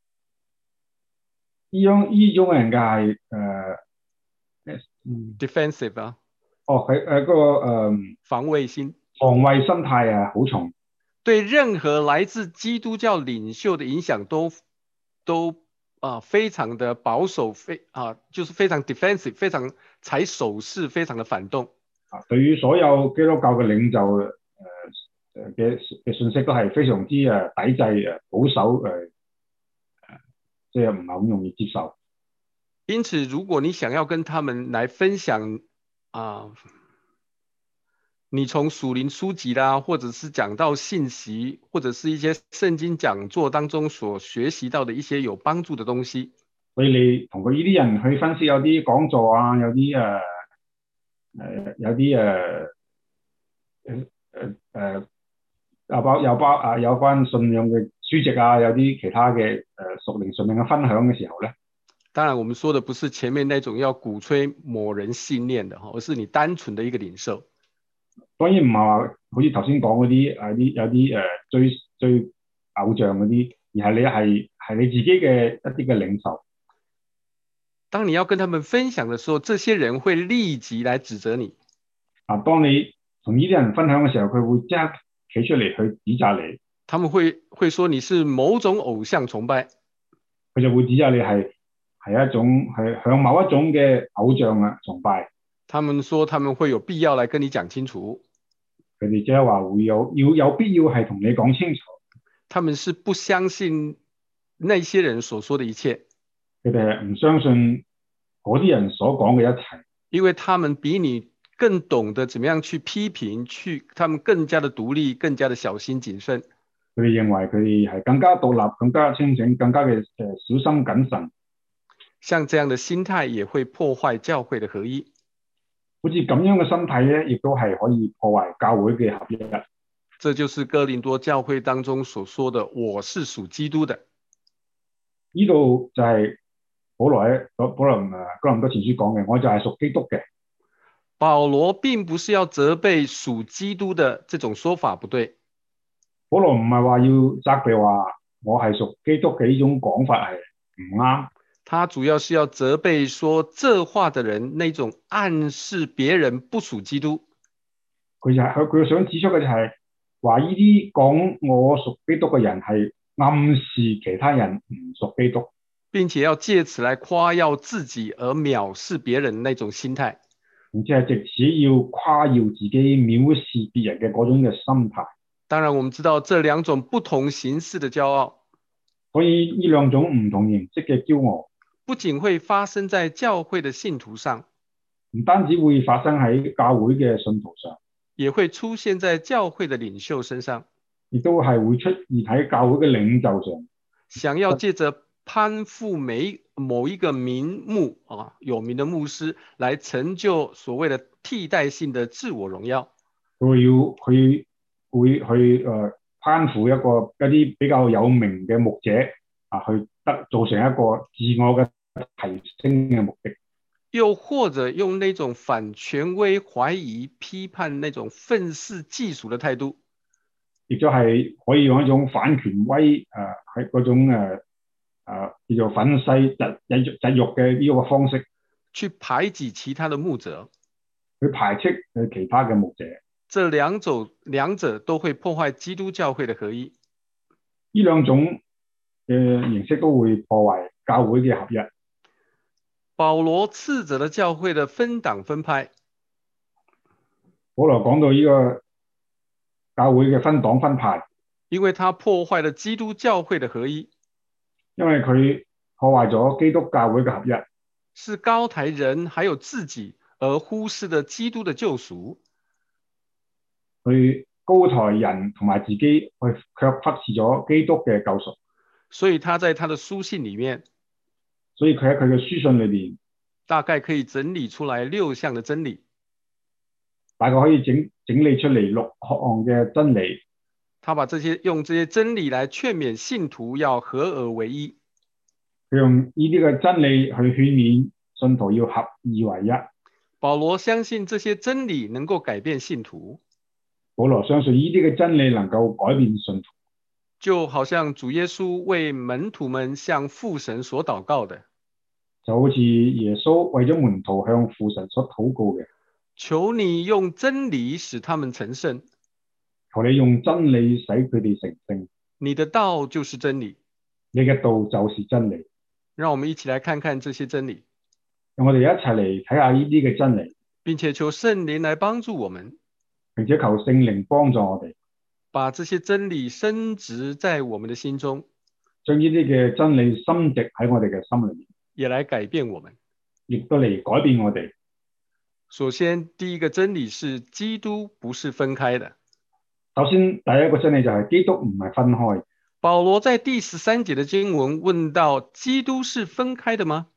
呢種人嘅係 defensive 啊。 佢嗰個防衛心態好重。 對任何來自基督教領袖的影響都非常的保守，就是非常 defensive， 非常採守勢，非常的反動。 對於所有基督教嘅領袖嘅信息都係非常之抵制保守即係唔係咁容易接受。 因此，如果你想要跟他們來分享你從屬靈書籍啦，或者是講道信息，或者是一些聖經講座當中所學習到的一些有幫助的東西， 所以你同佢呢啲人去分析有啲講座啊，有啲有關信仰嘅書籍啊，有啲其他嘅屬靈信仰嘅分享嘅時候咧， 當然我們說的不是前面那種要鼓吹某人信念的，而是你單純的一個領受。 當然唔係話好似頭先講嗰啲有啲追偶像嗰啲，而係你自己嘅一啲嘅領受。 當你要跟他們分享的時候，這些人會立即來指責你。 當你同呢啲人分享嘅時候，佢會即刻企出嚟去指責你。 他們會說你是某種偶像崇拜。 佢就會指責你係一種係向某一種嘅偶像崇拜。 他們說他們會有必要來跟你講清楚。 佢哋即係話會有必要係同你講清楚。 他們是不相信那些人所說的一切。 佢哋係唔相信嗰啲人所講嘅一切。 因為他們比你更懂得怎麼樣去批評，他們更加的獨立，更加的小心謹慎。 佢哋認為佢哋係更加獨立，更加清醒，更加嘅小心謹慎。 像這樣的心態也會破壞教會的合一。 好似咁樣嘅心態咧，亦都係可以破壞教會嘅合一。 這就是哥林多教會當中所說的我是屬基督的。 呢度就係保羅哥林多前書講嘅，我就係屬基督嘅。 保羅並不是要責備屬基督的這種說法不對。 保羅唔係話要責備話我係屬基督嘅呢種講法係唔啱。 他主要是要責備說這話的人那種暗示別人不屬基督。 佢想指出嘅就係話呢啲講我屬基督嘅人係暗示其他人唔屬基督， 並且要借此來誇耀自己而藐視別人那種心態。 然之後藉此要誇耀自己藐視別人嘅嗰種嘅心態。 當然我們知道這兩種不同形式的驕傲， 所以呢兩種唔同形式嘅驕傲不僅會發生在教會的信徒上， 唔單止會發生喺教會嘅信徒上， 也會出現在教會的領袖身上， 亦都係會出現喺教會嘅領袖上。 想要借着攀附某一個名目有名的牧師來成就所謂的替代性的自我榮耀。 佢會去攀附一啲比較有名嘅牧者去造成一個自我嘅提升嘅目的。 又或者用那種反權威、懷疑、批判那種憤世嫉俗的態度， 亦都係可以用一種反權威喺嗰種叫做憤世嫉辱嘅呢個方式去排擠其他的牧者， 去排斥其他嘅牧者。 這兩者都會破壞基督教會的合一。 呢兩種嘅形式都會破壞教會嘅合一。 保羅斥責了教會的分黨分派， 保羅講到呢個教會嘅分黨分派， 因為他破壞了基督教會的合一， 因為佢破壞咗基督教會嘅合一， 是高抬人還有自己，而忽視了基督的救贖。 佢高抬人同埋自己，卻忽視咗基督嘅救贖。 所以他在他的書信裡面， 所以佢喺佢嘅書信裏邊， 大概可以整理出來6項的真理。 大概可以整理出嚟6項嘅真理。 他把用這些真理來勸勉信徒要合而為一。 佢用呢啲嘅真理去勸勉信徒要合二為一。 保羅相信這些真理能夠改變信徒。 保羅相信呢啲嘅真理能夠改變信徒。 就好像主耶穌為門徒們向父神所禱告的， 就好似耶穌為咗門徒向父神所禱告嘅， 求你用真理使他們成聖， 求你用真理使佢哋成聖。 你的道就是真理， 你嘅道就是真理。 讓我們一起來看看這些真理， 讓我哋一齊嚟睇下呢啲嘅真理， 並且求聖靈來幫助我們， 並且求聖靈幫助我哋， 把這些真理深植在我們的心中， 將呢啲嘅真理深植喺我哋嘅心裏面， 也來改變我們， 亦都嚟改變我哋。 首先，第一個真理是基督不是分開的。 首先，第一個真理就係基督唔係分開。 保羅在第13節的經文問到：基督是分開的嗎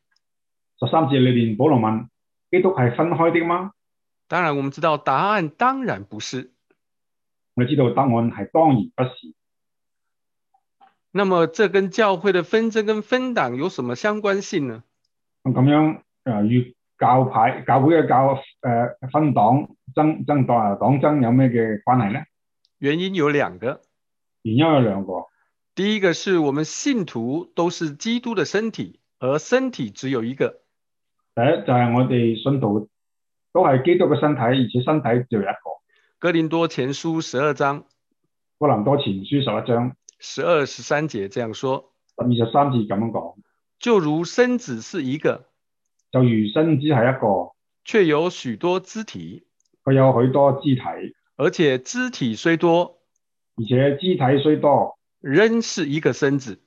？13節裏邊，保羅問：基督係分開的嗎？ 當然，我們知道答案當然不是。 我哋知道答案係當然不是。 那麼，這跟教會的紛爭跟分黨有什麼相關性呢？ 咁樣與教會嘅分黨黨爭有咩嘅關係呢？ 原因有2個。 原因有2個。 第一個是我們信徒都是基督的身體，而身體只有一個。 第一就係我哋信徒都係基督嘅身體，而且身體只有一個。 哥林多前書12章。 哥林多前書11章 12、13節這樣說。 23節咁樣講。 就如身子是一個， 就如身子係一個， 卻有許多肢體。 佢有許多肢體， 而且肢體雖多， 而且肢體雖多， 仍是一個身子。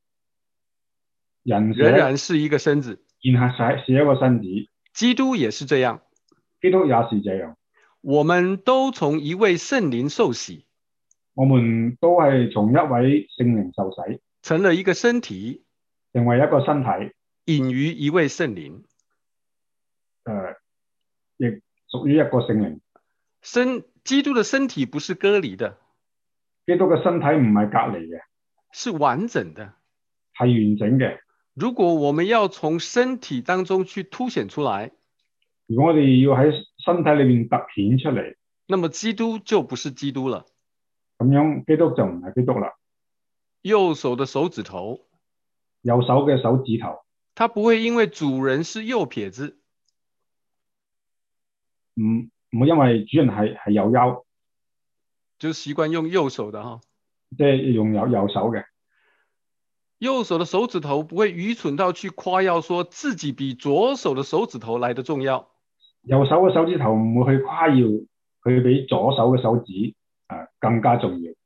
人仍然是一個身子。 然係是一個身子。 基督也是這樣。 基督也是這樣。 我們都從一位聖靈受洗。 我們都係從一位聖靈受洗， 成了一個身體， 成為一個身體， 隱於一位聖靈。 亦屬於一個聖靈。 基督的身體不是割離的。 基督嘅身體唔係隔離嘅， 是完整的， 係完整嘅。 如果我們要從身體當中去凸顯出來， 如果我哋要喺身體裏面凸顯出嚟， 那麼基督就不是基督了。 咁樣基督就唔係基督啦。 右手的手指頭， 右手嘅手指頭， 他不會因為主人是右撇子， 唔會因為主人係右優， 就習慣用右手的哈， 即係用右手嘅。 右手的手指頭不會愚蠢到去誇耀說自己比左手的手指頭來得重要。 右手嘅手指頭唔會去誇耀佢比左手嘅手指更加重要。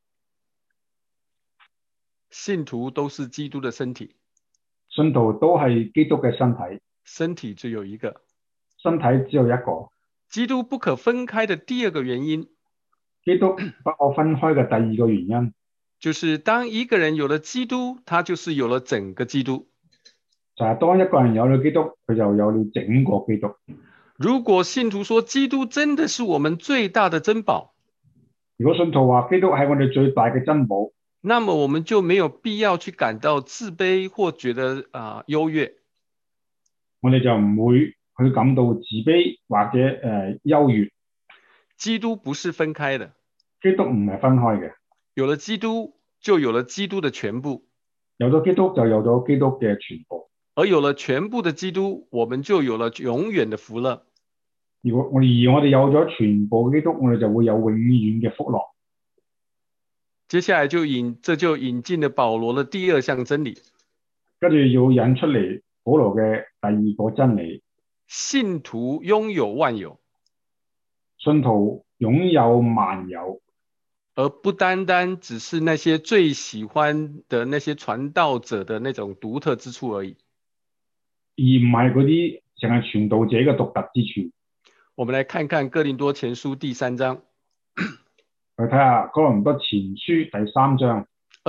信徒都是基督的身體， 信徒都係基督嘅身體， 身體只有一個， 身體只有一個。 基督不可分開的第二個原因， 基督不可分開嘅第二個原因， 就是當一個人有了基督，他就是有了整個基督。 就係當一個人有了基督，佢就有了整個基督。 如果信徒說基督真的是我們最大的珍寶， 如果信徒話基督係我哋最大嘅珍寶， 那麼我們就沒有必要去感到自卑或覺得優越。 我哋就唔會去感到自卑或者優越。 基督不是分開的， 基督唔係分開嘅。 有了基督就有了基督的全部， 有咗基督就有咗基督嘅全部。 而有了全部的基督，我們就有了永遠的福樂。 如果我哋有咗全部嘅基督，我哋就會有永遠嘅福樂。 接下来這就引進了保羅的第二項真理， 跟住要引出嚟保羅嘅第二個真理： 信徒擁有萬有， 信徒擁有萬有， 而不單單只是那些最喜歡的那些傳道者的那種獨特之處而已。 而唔係嗰啲淨係傳道者嘅獨特之處。 我們來看看哥林多前書第3章， 去睇下哥林多前書第3章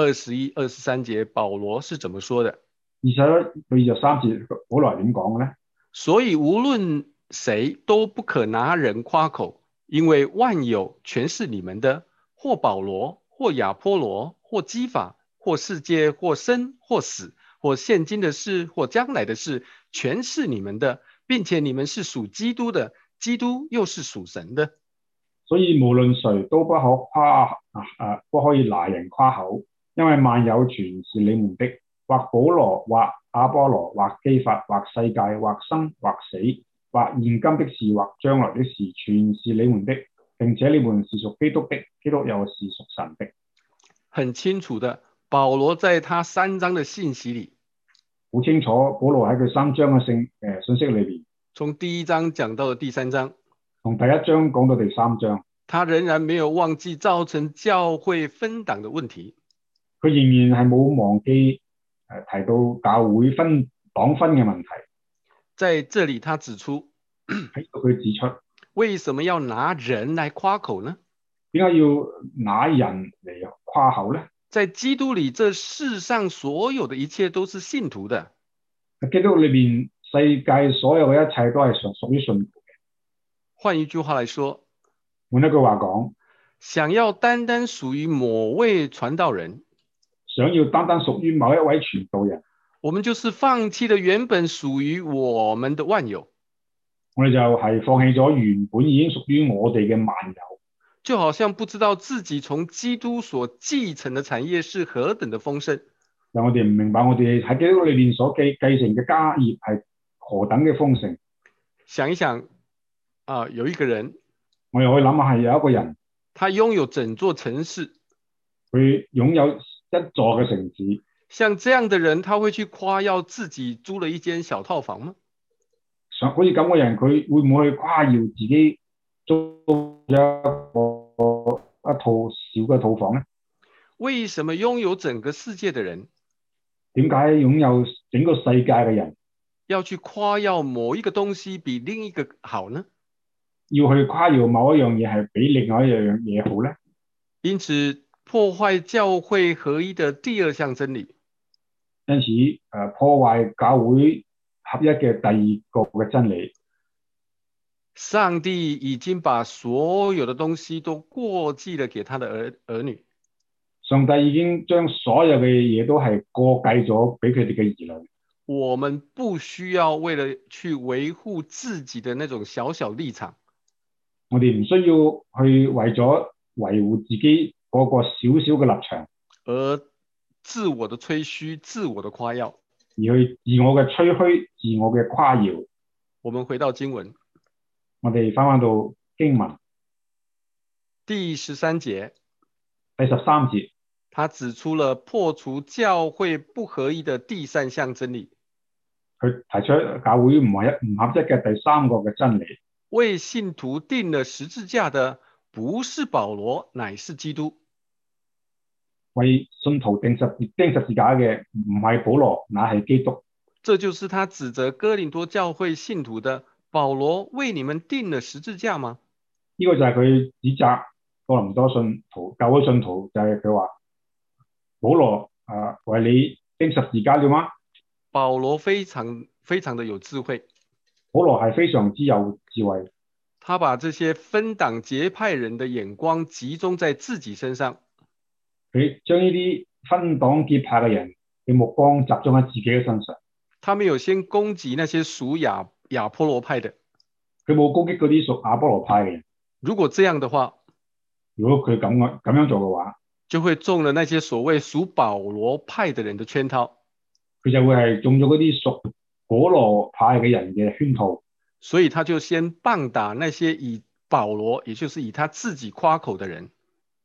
21、23節，保羅是怎麼說的 21到23節，保羅係點講嘅呢？ 所以無論誰都不可拿人誇口，因為萬有全是你們的，或保羅，或亞波羅，或基法，或世界，或生，或死，或現今的事，或將來的事，全是你們的，並且你們是屬基督的，基督又是屬神的。 所以無論誰都不可以拿人誇口，因為萬有全是你們的，或保羅，或亞波羅，或基法，或世界，或生，或死，或現今的事，或將來的事，全是你們的，並且你們是屬基督的，基督又是屬神的。 很清楚的，保羅在他3章的信息裡， 好清楚，保羅喺佢3章嘅信息裏邊， 從第1章講到第3章， 從第1章講到第3章， 他仍然沒有忘記造成教會分黨的問題。 佢仍然係冇忘記提到教會黨分嘅問題。 在這裡他指出， 喺度佢指出， 為什麼要拿人來誇口呢？ 點解要拿人嚟誇口呢？ 在基督裡，這世上所有的一切都是信徒的。 喺基督裏邊，世界所有嘅一切都係屬於信徒嘅。 換一句話來說， 換一句話講， 想要單單屬於某位傳道人， 想要單單屬於某一位傳道人， 我們就是放棄了原本屬於我們的萬有。 我哋就係放棄咗原本已經屬於我哋嘅萬有。 就好像不知道自己從基督所繼承的產業是何等的豐盛。 但我哋唔明白，我哋喺基督裏邊所繼承嘅家業係何等嘅豐盛。 想一想，有一個人， 我又可以諗下係有一個人， 他擁有整座城市， 佢擁有一座嘅城市。 像這樣的人，他會去誇耀自己租了一間小套房嗎？ 好似咁嘅人，佢會唔會去誇耀自己租咗一套小嘅套房呢？ 為什麼擁有整個世界的人， 點解擁有整個世界嘅人要去誇耀某一個東西比另一個好呢？ 要去誇耀某一樣嘢係比另外一樣嘢好呢？ 因此破壞教會合一的第二項真理。 因此破壞教會合一嘅第二個嘅真理。 上帝已經把所有的東西都過繼了給他的兒女。 上帝已經將所有嘅嘢都係過繼咗俾佢哋嘅兒女。 我們不需要為了去維護自己的那種小小立場， 我哋唔需要去為咗維護自己嗰個小小嘅立場， 而自我的吹噓、自我的誇耀， 而去自我嘅吹噓、自我嘅誇耀。 我們回到經文， 我哋翻到經文第13節， 第13節， 他指出了破除教會不合一的第3項真理。 佢提出教會唔合一嘅第3個嘅真理。 為信徒釘了十字架的不是保羅，乃是基督。 為信徒釘十字架嘅唔係保羅，乃係基督。 這就是他指責哥林多教會信徒的，保羅為你們釘了十字架嗎？ 呢個就係佢指責哥林多信徒、教會信徒，就係佢話保羅為你釘十字架了嗎？ 保羅非常的有智慧， 保羅係非常之有智慧， 他把這些分黨結派人的眼光集中在自己身上， 佢將呢啲分黨結派嘅人嘅目光集中喺自己嘅身上。 他沒有先攻擊那些屬亞波羅派的， 佢冇攻擊嗰啲屬亞波羅派嘅人。 如果這樣的話， 如果佢咁樣做嘅話， 就會中了那些所謂屬保羅派的人的圈套。 佢就會係中咗嗰啲屬保羅派嘅人嘅圈套， 所以他就先棒打那些以保羅，也就是以他自己誇口的人。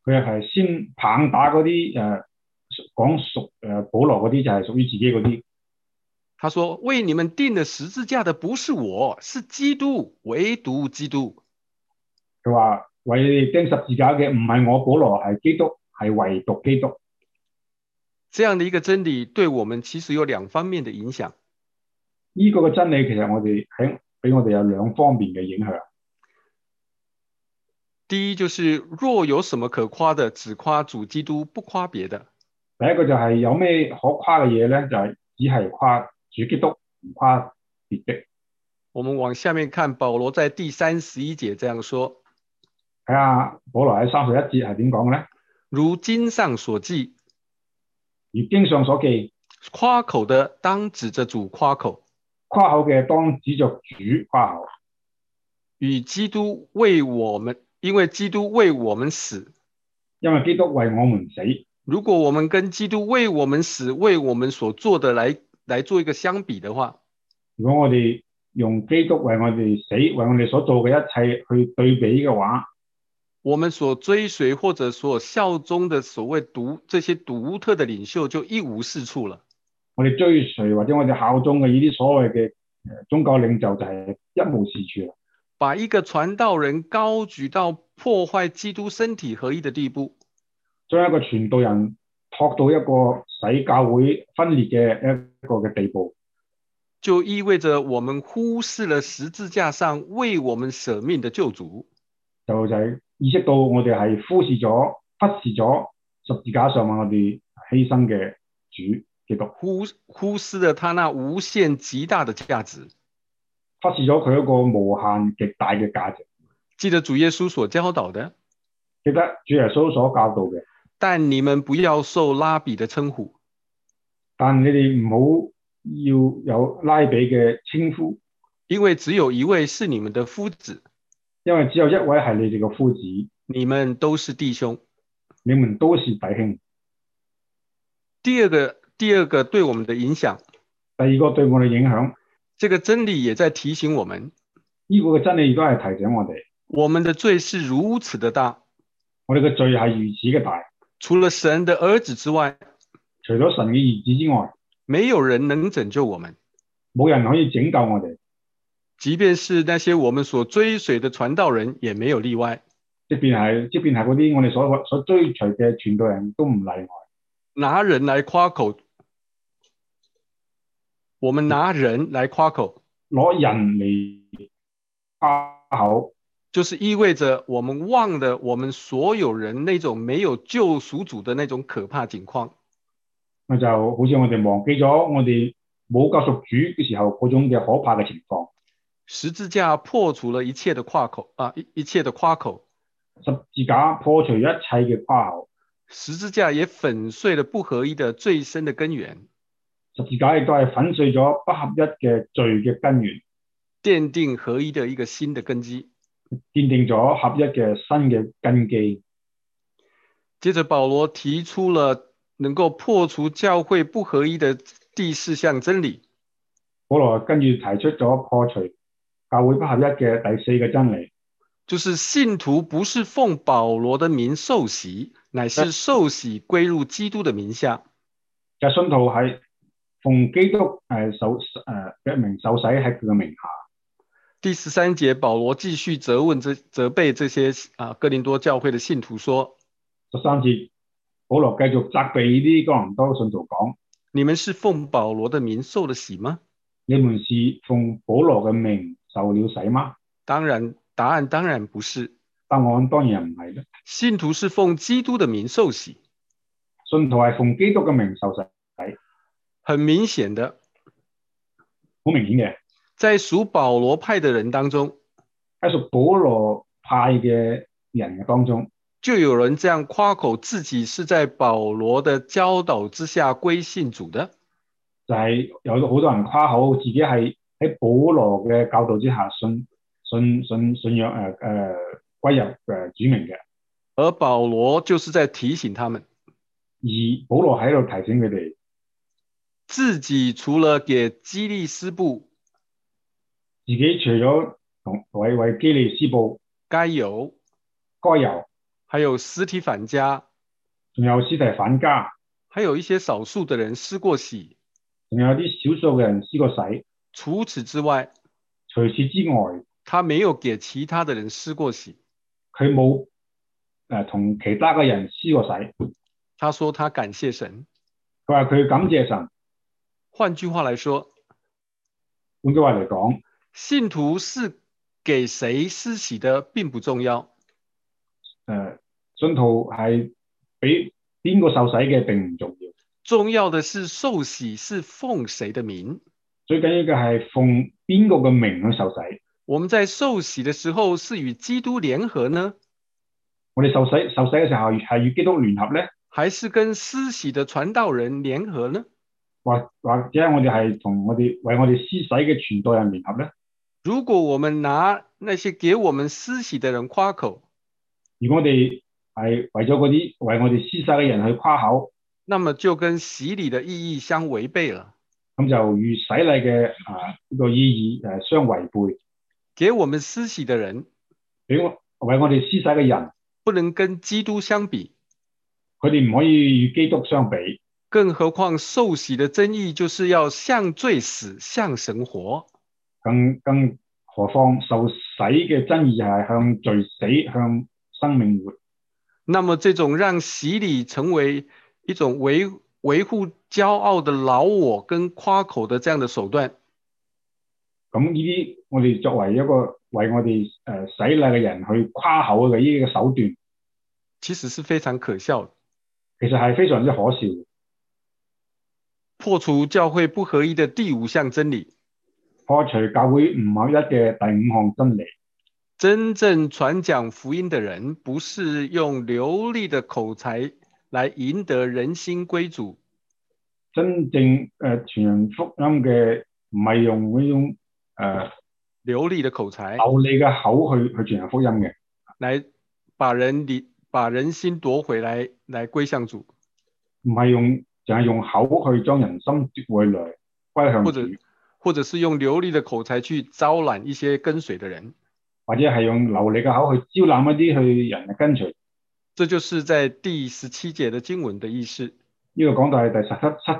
佢係先棒打嗰啲講屬保羅嗰啲就係屬於自己嗰啲。 他說：“為你們釘的十字架的不是我，是基督，唯獨基督。” 佢話為你哋釘十字架嘅唔係我保羅，係基督，係唯獨基督。 這樣的一個真理對我們其實有兩方面的影響。 呢個嘅真理其實我哋俾我哋有兩方面嘅影響。 第一就是若有什麼可誇的，只誇主基督，不誇別的。 第一個就係有咩可誇嘅嘢咧，就係只係誇主基督，唔誇別的。 我們往下面看，保羅在第31節這樣說。 睇下保羅喺31節係點講嘅咧？ 如經上所記， 如經上所記， 誇口的當指着主誇口， 誇口嘅當指着主誇口。 與基督為我們，因為基督為我們死， 因為基督為我們死。 如果我們跟基督為我們死、為我們所做的來做一個相比的話， 如果我哋用基督為我哋死、為我哋所做嘅一切去對比嘅話， 我們所追隨或者所效忠的所謂這些獨特的領袖就一無是處了。 我哋追隨或者我哋效忠嘅呢啲所謂嘅宗教領袖就係一無是處啦。 把一個傳道人高舉到破壞基督身體合一的地步， 將一個傳道人托到一個使教會分裂嘅一個嘅地步， 就意味着我們忽視了十字架上為我們捨命的救主。 就係意識到我哋係忽視咗十字架上為我哋犧牲嘅主基督， 忽視了他那無限極大的價值， 忽視咗佢一個無限極大嘅價值。 記得主耶穌所教導的， 記得主耶穌所教導嘅。 但你們不要受拉比的稱呼， 但你哋唔好要有拉比嘅稱呼， 因為只有一位是你們的夫子， 因為只有一位係你哋嘅夫子， 你們都是弟兄， 你們都是弟兄。 第二個對我們的影響， 第二個對我哋影響， 這個真理也在提醒我們， 呢個嘅真理亦都係提醒我哋， 我們的罪是如此的大， 我哋嘅罪係如此嘅大， 除了神的兒子之外， 除咗神嘅兒子之外， 沒有人能拯救我們， 冇人可以拯救我哋， 即便是那些我們所追隨的傳道人，也沒有例外。 即便係嗰啲我哋所追隨嘅傳道人都唔例外。 拿人來誇口，我們拿人來誇口， 攞人嚟誇口， 就是意味着我們忘了我們所有人那種沒有救贖主的那種可怕境況。 就好似我哋忘記咗我哋冇救贖主嘅時候嗰種嘅可怕嘅情況。 十字架破除了一切的誇口一切的誇口。 十字架破除一切嘅誇口。 十字架也粉碎了不合一的最深的根源。 十字架亦都係粉碎咗不合一嘅罪嘅根源， 奠定合一的一個新的根基， 奠定咗合一嘅新嘅根基。 接着保羅提出了能夠破除教會不合一的第四項真理。 保羅跟住提出咗破除教會不合一嘅第四個真理， 就是信徒不是奉保羅的名受洗，乃是受洗歸入基督的名下。 就信徒係奉基督嘅名受洗喺佢嘅名下。 第13節，保羅繼續責備這些哥林多教會的信徒說 ，13節，保羅繼續責備呢啲哥林多信徒講： 你們是奉保羅的名受了洗嗎？ 你們是奉保羅嘅名受了洗嗎？ 答案當然不是。 答案當然唔係啦。 信徒是奉基督的名受洗。 信徒係奉基督嘅名受洗。 很明顯的， 好明顯嘅， 在屬保羅派的人當中， 喺屬保羅派嘅人嘅當中， 就有人這樣誇口自己是在保羅的教導之下歸信主的。 就係有好多人誇口自己係喺保羅嘅教導之下信仰歸入主名嘅。 而保羅就是在提醒他們， 而保羅喺度提醒佢哋， 自己除了給基利斯布， 自己除咗為基利斯布、 該猶， 还有司提反家， 仲有司提反家， 还有一些少數的人施過洗。 仲有啲少數嘅人施過洗。 除此之外， 除此之外， 他沒有給其他的人施過洗。 佢冇同其他嘅人施過洗。 他說他感謝神。 佢話佢感謝神。 換句話來說， 換句話嚟講， 信徒是給誰施洗的並不重要。 信徒係俾邊個受洗嘅並唔重要。 重要的是受洗是奉誰的名。 最緊要嘅係奉邊個嘅名去受洗。 我們在受洗的時候是與基督聯合呢？ 我哋受洗嘅時候係與基督聯合呢？ 還是跟施洗的傳道人聯合呢？ 或者我哋係同為我哋施洗嘅傳道人聯合呢？ 如果我們拿那些給我們施洗的人誇口， 如果我哋係為咗嗰啲為我哋施洗嘅人去誇口， 那麼就跟洗禮的意義相違背了。 咁就與洗禮嘅呢個意義相違背。 給我們施洗的人， 為我哋施洗嘅人， 不能跟基督相比， 佢哋唔可以與基督相比。 更何況受洗的真義就是要向罪死，向神活。更何況受洗嘅真義係向罪死，向生命活。 那麼這種讓洗禮成為一種維護驕傲的老我跟誇口的這樣的手段， 咁呢啲我哋作為一個為我哋洗禮嘅人去誇口嘅呢個手段， 其實是非常可笑的。 其實係非常之可笑嘅。 破除教會不合一的第五項真理， 破除教會唔合一嘅第五項真理。 真正傳講福音的人，不是用流利的口才來贏得人心歸主。 真正傳福音嘅唔係用嗰種流利的口才， 流利嘅口去傳福音嘅， 來把人心奪回來歸向主。 唔係淨係用口去將人心奪回來歸向主， 或者是用流利的口才去招攬一些跟隨的人， 或者係用流利嘅口去招攬一啲去人嘅跟隨。 這就是在第17節的經文的意思。 呢個講到係第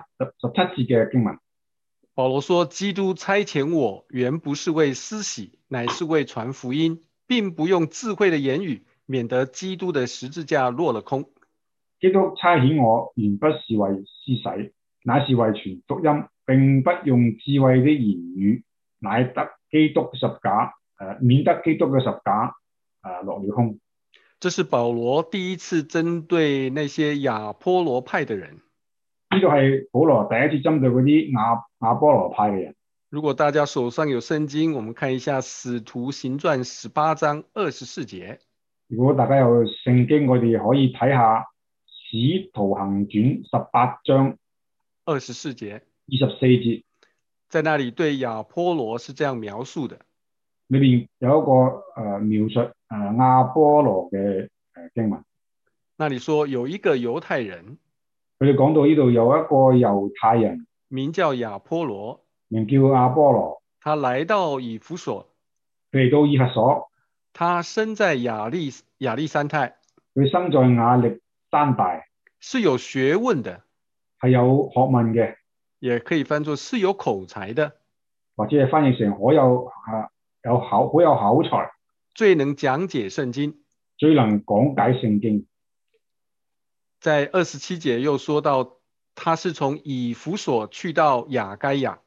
17節嘅經文。 保羅說：基督差遣我，原不是為施洗，乃是為傳福音，並不用智慧的言語，免得基督的十字架落了空。 基督差遣我，原不是為施洗，乃是為傳福音，並不用智慧的言語，乃得基督十架，免得基督嘅十架落了空。 這是保羅第一次針對那些亞波羅派的人。 呢個係保羅第一次針對嗰啲亞波羅派嘅人。 如果大家手上有聖經，我們看一下《使徒行傳》18章24節。 如果大家有聖經，我哋可以睇下《使徒行傳》18章 24節。 24節， 在那裡對亞波羅是這樣描述的。 裏面有一個描述亞波羅嘅經文。 那裡說有一個猶太人， 佢哋講到呢度有一個猶太人， 名叫亞波羅， 名叫亞波羅， 他來到以弗所， 佢嚟到以弗所， 他生在亞歷山泰， 佢生在亞歷山大， 是有學問的， 係有學問嘅， 也可以翻作是有口才的， 或者係翻譯成好有口才， 最能講解聖經， 最能講解聖經。 在27節又說到，他是從以弗所去到亞該亞。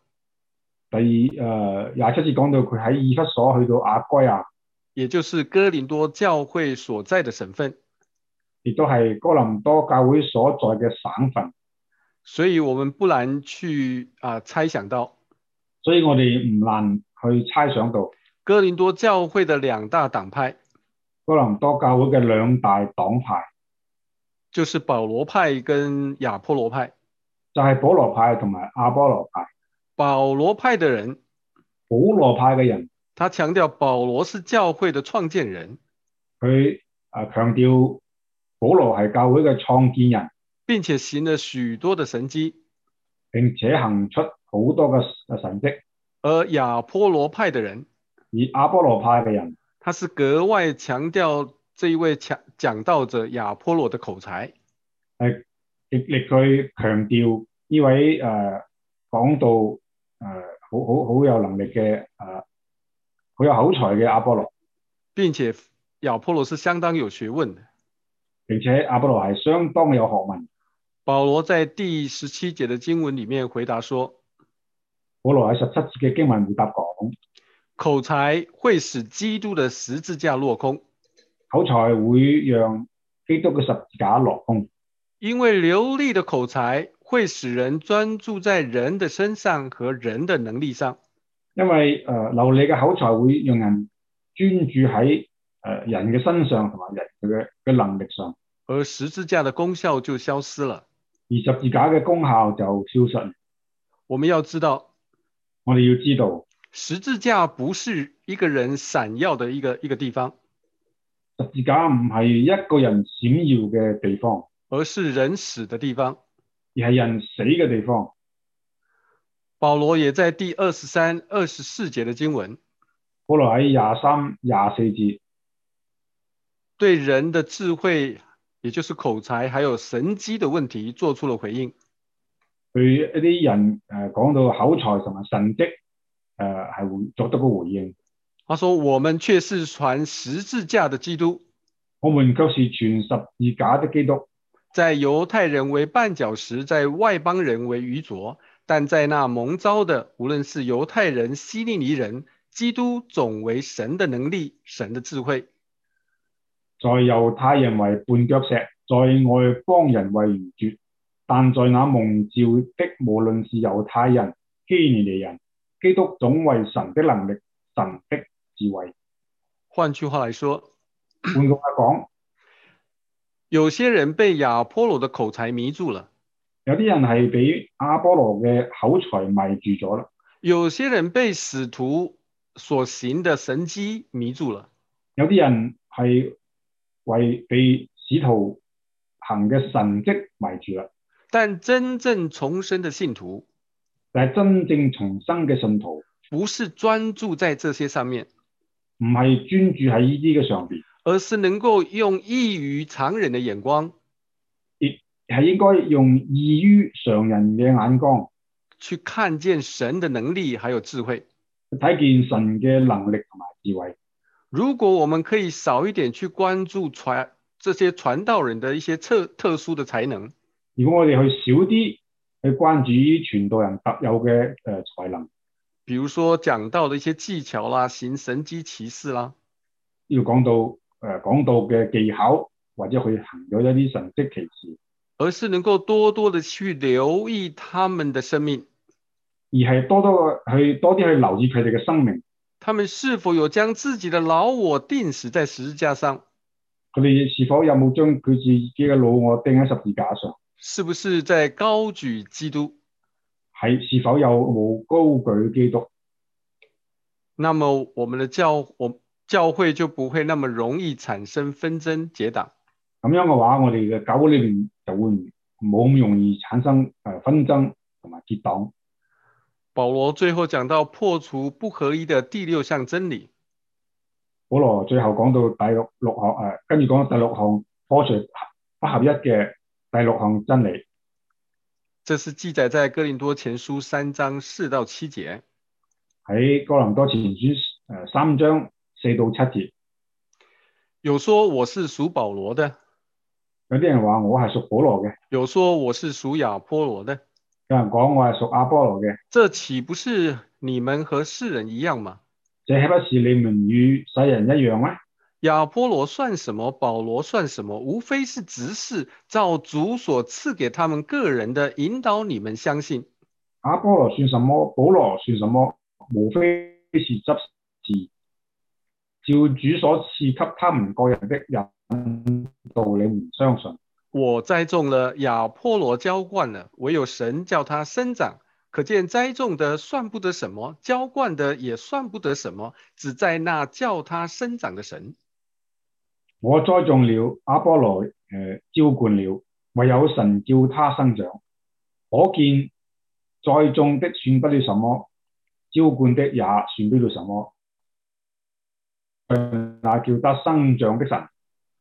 27節講到佢喺以弗所去到亞該亞， 也就是哥林多教會所在的省份， 亦都係哥林多教會所在嘅省份。 所以我們不難去猜想到， 所以我哋唔難去猜想到哥林多教會的兩大黨派， 哥林多教會嘅兩大黨派， 就是保羅派跟亞波羅派， 就係保羅派同埋亞波羅派。 保羅派的人， 保羅派嘅人， 他強調保羅是教會的創建人， 佢強調保羅係教會嘅創建人， 並且行了許多的神蹟， 並且行出好多嘅神蹟。 而亞波羅派的人， 而亞波羅派嘅人， 他是格外強調这一位讲道者亚波羅的口才， 極力去強調呢位講道好有能力嘅好有口才嘅亞波羅， 並且亞波羅是相當有學問的。 並且亞波羅係相當有學問。 保羅在第17節的經文裡面回答說， 保羅喺17節嘅經文回答講， 口才會使基督的十字架落空， 口才會讓基督嘅十字架落空， 因為流利的口才會使人專注在人的身上和人的能力上。 因為流利嘅口才會讓人專注喺人嘅身上同埋人嘅能力上， 而十字架的功效就消失了。 而十字架嘅功效就消失。 我們要知道， 我哋要知道， 十字架不是一個人閃耀的一個地方， 十字架唔係一個人閃耀嘅地方， 而是人死的地方， 而係人死嘅地方。 保羅也在第23、24節的經文， 保羅喺23、24節對人的智慧，也就是口才，還有神蹟的問題做出了回應。 對一啲人講到口才同埋神蹟係會作得個回應。 他說：我們卻是傳十字架的基督， 我們卻是傳十字架的基督， 在猶太人為絆腳石，在外邦人為愚拙，但在那蒙召的，無論是猶太人、希利尼人，基督總為神的能力、神的智慧。 在猶太人為絆腳石，在外邦人為愚拙，但在那蒙召的，無論是猶太人、希利尼人，基督總為神的能力、神的智慧。 換句話來說， 換句話講， 有些人被亞波羅的口才迷住了， 有啲人係俾亞波羅嘅口才迷住咗啦， 有些人被使徒所行的神蹟迷住了， 有啲人係為被使徒行嘅神蹟迷住啦。 但真正重生的信徒， 但係真正重生嘅信徒， 不是專注在這些上面， 唔係專注喺呢啲嘅上邊， 而是能夠用異於常人的眼光， 係應該用異於常人嘅眼光去看見神的能力還有智慧， 睇見神嘅能力同埋智慧。 如果我們可以少一點去關注這些傳道人的一些特殊的才能， 如果我哋去少啲去關注於傳道人特有嘅才能， 比如說講道的一些技巧啦，行神蹟奇事啦， 要講到講道嘅技巧，或者去行咗一啲神蹟奇事， 而是能夠多多的去留意他們的生命， 而係多啲去留意佢哋嘅生命， 他們是否有將自己的老我釘死在十字架上？ 佢哋是否有冇將佢自己嘅老我釘喺十字架上？ 是不是在高舉基督？ 是否有冇高舉基督？ 那麼我們的教會就不會那麼容易產生紛爭結黨。 咁樣嘅話，我哋嘅教會裏面就會冇咁容易產生紛爭同埋結黨。 保羅最後講到破除不合一的第6項真理。 保羅最後講到第六項跟住講到第6項破除不合一嘅第6項真理。 這是記載在哥林多前書3章4到7節。 喺哥林多前書3章4到7節。 有說我是屬保羅的， 有啲人話我係屬保羅嘅， 有說我是屬亞波羅的， 有人講我係屬亞波羅嘅。 這豈不是你們和世人一樣嗎？ 這豈不是你們與世人一樣咩？ 亞波羅算什麼？保羅算什麼？無非是執事，照主所賜給他們個人的引導你們相信。 亞波羅算什麼？保羅算什麼？無非是執事，照主所賜給他們個人的引導你們相信。 我栽種了，亞波羅澆灌了，唯有神叫他生長。可見栽種的算不得什麼，澆灌的也算不得什麼，只在那叫他生長的神。 我栽種了，亞波羅澆灌了，唯有神叫他生長。可見栽種的算不了什麼，澆灌的也算不了什麼，那叫他生長的神。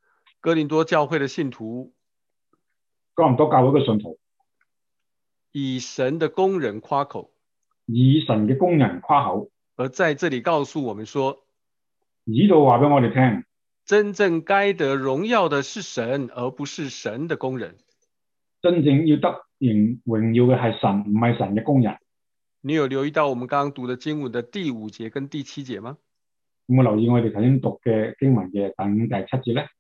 哥林多教会的信徒哥林多教會嘅信徒以神的工人夸口， 以神嘅工人誇口， 而在这里告訴我們說， 呢度話俾我哋聽， 真正該得榮耀的是神，而不是神的工人。 真正要得榮耀嘅係神，唔係神嘅工人。 你有留意到我們剛剛讀的經文的第5節跟第7節嗎？ 有冇留意我哋頭先讀嘅經文嘅第5、第7節咧？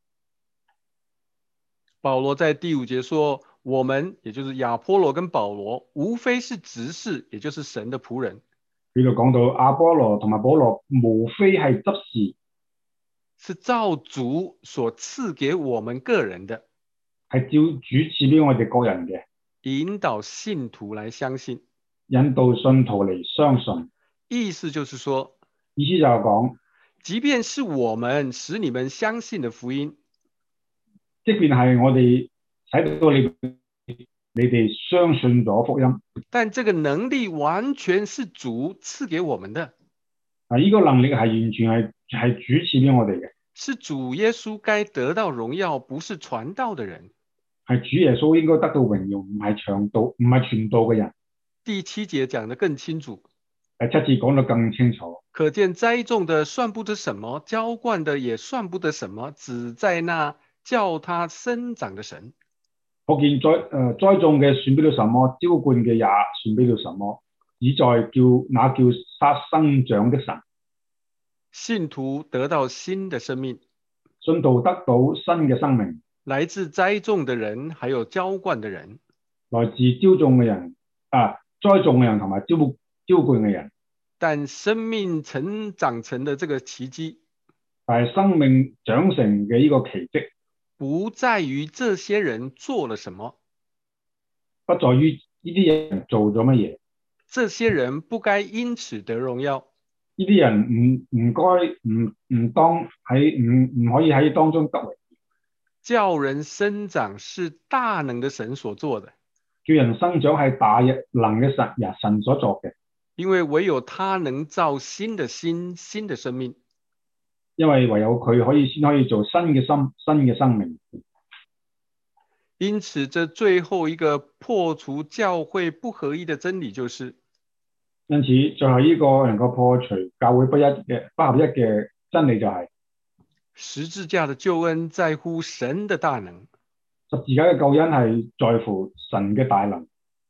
保羅在第5節說，我們也就是亞波羅跟保羅，無非是執事，也就是神的僕人。 呢度講到亞波羅同埋保羅，無非係執事， 是照主所賜給我們個人的， 係照主賜俾我哋個人嘅， 引導信徒來相信， 引導信徒嚟相信。 意思就是說， 意思就係講， 即便是我們使你們相信的福音， 即便係我哋使到你哋相信咗福音， 但這個能力完全是主賜給我們的。 呢個能力係完全係主賜俾我哋嘅， 是主耶穌該得到榮耀，不是傳道的人。 係主耶穌應該得到榮耀，唔係傳道嘅人。 第7節講得更清楚， 第7節講得更清楚。 可見栽種的算不得什麼，澆灌的也算不得什麼，只在那叫他生長的神。 可見栽種嘅算不了什麼，澆灌嘅也算不了什麼，只在叫他生長的神。 信徒得到新的生命， 信徒得到新嘅生命， 來自栽種的人，還有澆灌的人， 來自栽種嘅人同埋澆灌嘅人。 但生命長成的這個奇蹟， 但係生命長成嘅呢個奇蹟， 不在於這些人做了什麼， 不在於呢啲人做咗乜嘢。 這些人不該因此得榮耀。 呢啲人唔可以喺當中得榮耀。 叫人生長是大能的神所做的， 叫人生長係大能嘅神所作嘅。 因為唯有他能造新的心、新的生命。 因為唯有佢先可以做新嘅生命。 因此，這最後一個破除教會不合一的真理就是： 因此，最後呢個能夠破除教會不合一嘅真理就係十字架的救恩在乎神的大能。 十字架嘅救恩係在乎神嘅大能。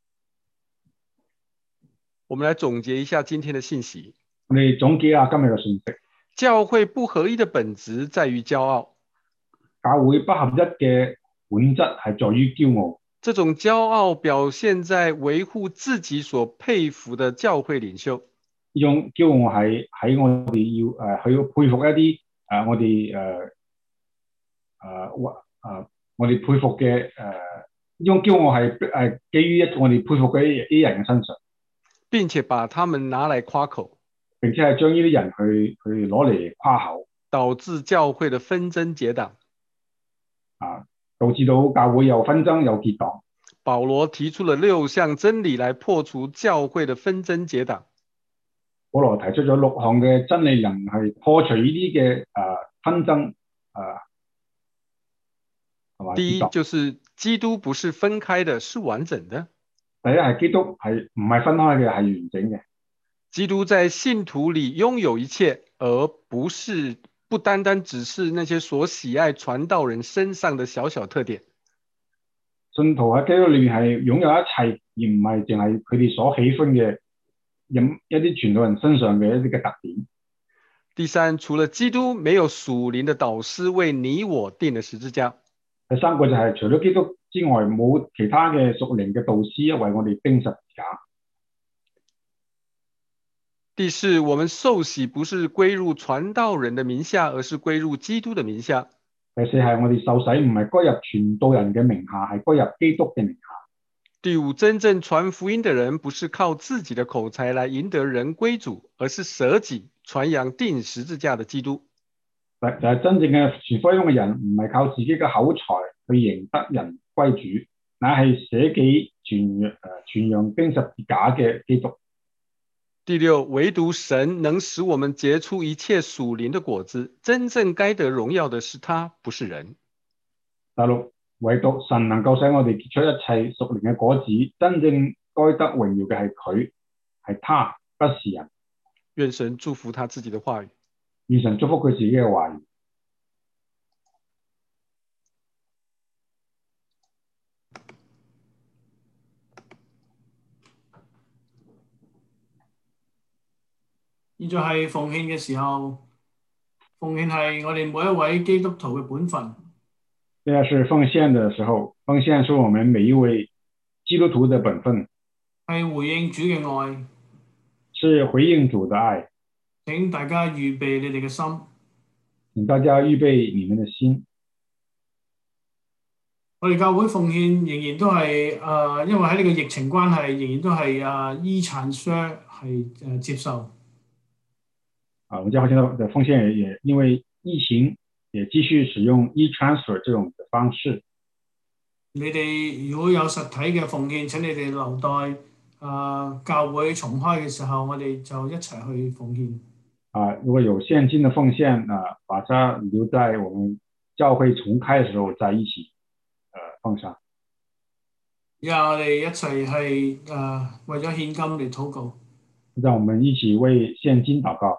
我們來總結一下今天的信息。 我哋總結下今日嘅信息。 教會不合一的本質在於驕傲。 教會不合一嘅本質係在於驕傲。 這種驕傲表現在維護自己所佩服的教會領袖。 呢種驕傲係喺我哋要佩服一啲我哋佩服嘅呢種驕傲係基於我哋佩服嘅啲人嘅身上， 並且把他們拿來誇口， 並且係將呢啲人去攞嚟誇口， 導致教會的紛爭結黨。 導致到教會有紛爭有結黨。 保羅提出了6項真理來破除教會的紛爭結黨。 保羅提出咗6項嘅真理，能係破除呢啲嘅紛爭第一就是基督不是分開的，是完整的。 第一係基督係唔係分開嘅，係完整嘅。 基督在信徒裡擁有一切，而不單單只是那些所喜愛傳道人身上的小小特點。 信徒喺基督裏面係擁有一切，而唔係淨係佢哋所喜歡嘅一啲傳道人身上嘅一啲嘅特點。 第三，除了基督，沒有屬靈的導師為你我釘了十字架。 第三個就係除咗基督之外，冇其他嘅屬靈嘅導師為我哋釘十字架。 第四，我們受洗不是歸入傳道人的名下，而是歸入基督的名下。 第四係我哋受洗唔係歸入傳道人嘅名下，係歸入基督嘅名下。 第五，真正傳福音的人不是靠自己的口才來贏得人歸主，而是捨己傳揚釘十字架的基督。 就係真正嘅傳福音嘅人，唔係靠自己嘅口才去贏得人歸主，乃係捨己傳揚釘十字架嘅基督。 第六，唯獨神能使我們結出一切屬靈的果子，真正該得榮耀的是他，不是人。 大陸唯獨神能夠使我哋結出一切屬靈嘅果子，真正該得榮耀嘅係佢，係他，不是人。 願神祝福他自己的話語。 願神祝福佢自己嘅話語。 現在係奉獻嘅時候，奉獻係我哋每一位基督徒嘅本分。 現在是奉獻的時候，奉獻是我們每一位基督徒的本分， 係回應主嘅愛， 是回應主的愛。 請大家預備你哋嘅心。 請大家預備你們的心。 我哋教會奉獻仍然都係因為喺呢個疫情關係，仍然都係e-transfer 係接受。 我們教會現在的奉獻也因為疫情，也繼續使用 e-transfer 這種的方式。 你哋如果有實體嘅奉獻，請你哋留待教會重開嘅時候，我哋就一齊去奉獻。 如果有現金的奉獻把它留在我們教會重開的時候再一起奉上。 而家我哋一齊係為咗獻金嚟禱告。 讓我們一起為現金禱告。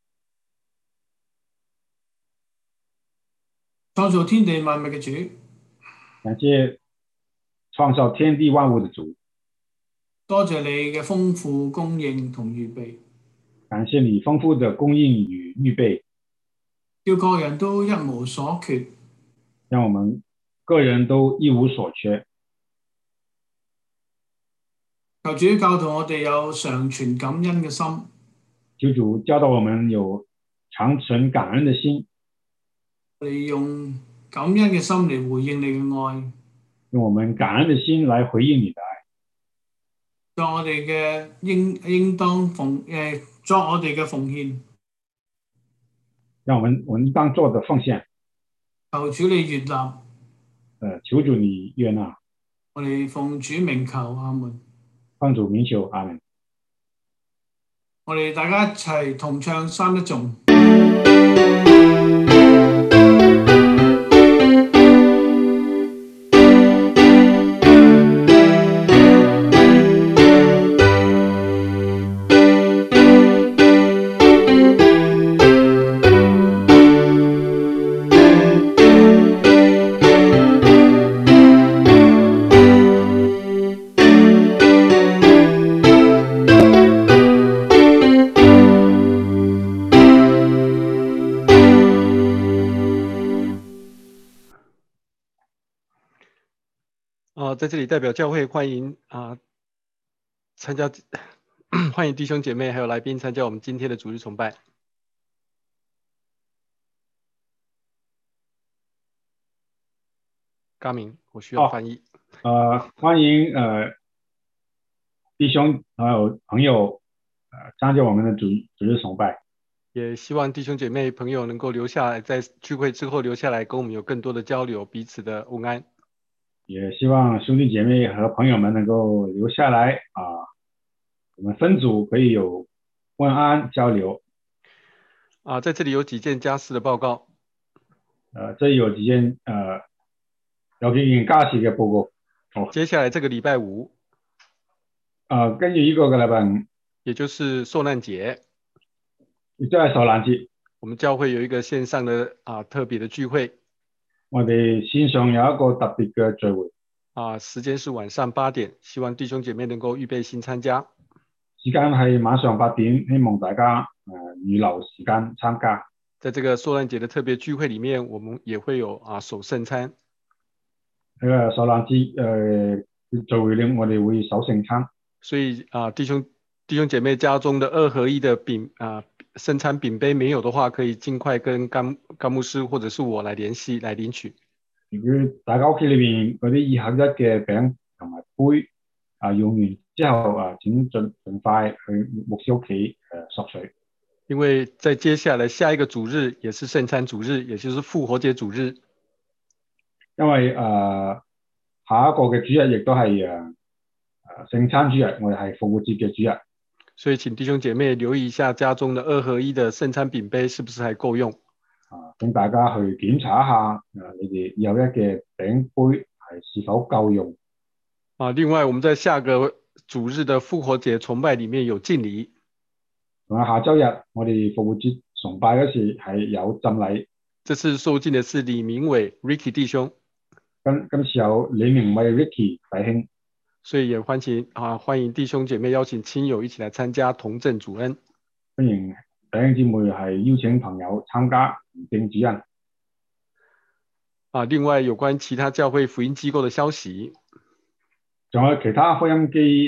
創造天地萬物嘅主， 感謝創造天地萬物的主， 多謝你嘅豐富供應同預備， 感謝你豐富的供應與預備， 叫各人都一無所缺， 讓我們個人都一無所缺。 求主教導我哋有常存感恩嘅心， 求主教導我們有常存感恩的心。 我哋用感恩嘅心嚟回應你嘅愛， 用我們感恩的心來回應你的愛， 作我哋嘅應當作我哋嘅奉獻， 讓我們應當做的奉獻。 求主你悅納， 求主你悅納。 我哋奉主名求，阿門。 奉主名求，阿門。 我哋大家一齊同唱三一頌。 在这里代表教会欢迎参加欢迎弟兄姐妹还有来宾参加我们今天的主日崇拜。嘉明，我需要翻译。 欢迎弟兄还有朋友参加我们的主日崇拜。 也希望弟兄姐妹朋友能够留下来，在聚会之后留下来跟我们有更多的交流，彼此的问安。 也希望兄弟姐妹和朋友们能够留下来我们分组可以有问安交流。 在这里有幾件家事的報告。 這裡有幾件有幾件家事嘅報告。 接下來這個禮拜五， 跟住呢個嘅禮拜五， 也就是受難節， 亦都係受難節。 我們教會有一個線上的特別的聚會。 我哋線上有一個特別嘅聚會。 時間是晚上8點，希望弟兄姐妹能夠預備心參加。 時間係晚上8點，希望大家預留時間參加。 在這個受難節的特別聚會裡面，我們也會有守聖餐。 受難節聚會咧，我哋會守聖餐。 所以弟兄姐妹家中的2合1的聖餐餅杯沒有的話，可以盡快跟甘牧師或者是我來聯繫來領取。 如果大家屋企裏邊嗰啲2合1嘅餅同埋杯用完之後請盡快去牧師屋企索取。 因為在接下來下一個主日也是聖餐主日，也就是復活節主日。 因為下一個嘅主日亦都係聖餐主日，我哋係復活節嘅主日。 所以請弟兄姐妹留意一下家中的2合1的聖餐餅杯是不是還夠用。 請大家去檢查一下你哋有一嘅餅杯係是否夠用。 另外我們在下個主日的復活節崇拜裡面有敬禮。 仲有下週日我哋復活節崇拜嗰時係有浸禮。 這次受敬的是李明偉 Ricky 弟兄。 今次有李明偉 Ricky 弟兄。 所以也歡迎弟兄姐妹邀請親友一起來參加同證主恩。 歡迎弟兄姊妹係邀請朋友參加同證主恩。 另外有關其他教會福音機構的消息， 仲有其他福音機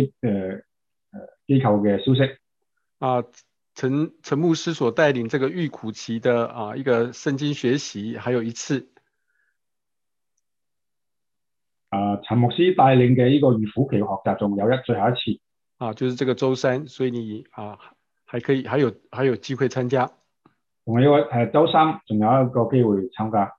構嘅消息。 陳牧師所帶領這個預苦期的一個聖經學習，還有一次。 陳牧師帶領嘅呢個預苦期學習仲有最後一次。 就是這個週三，所以你還有機會參加。 仲有週三仲有一個機會參加。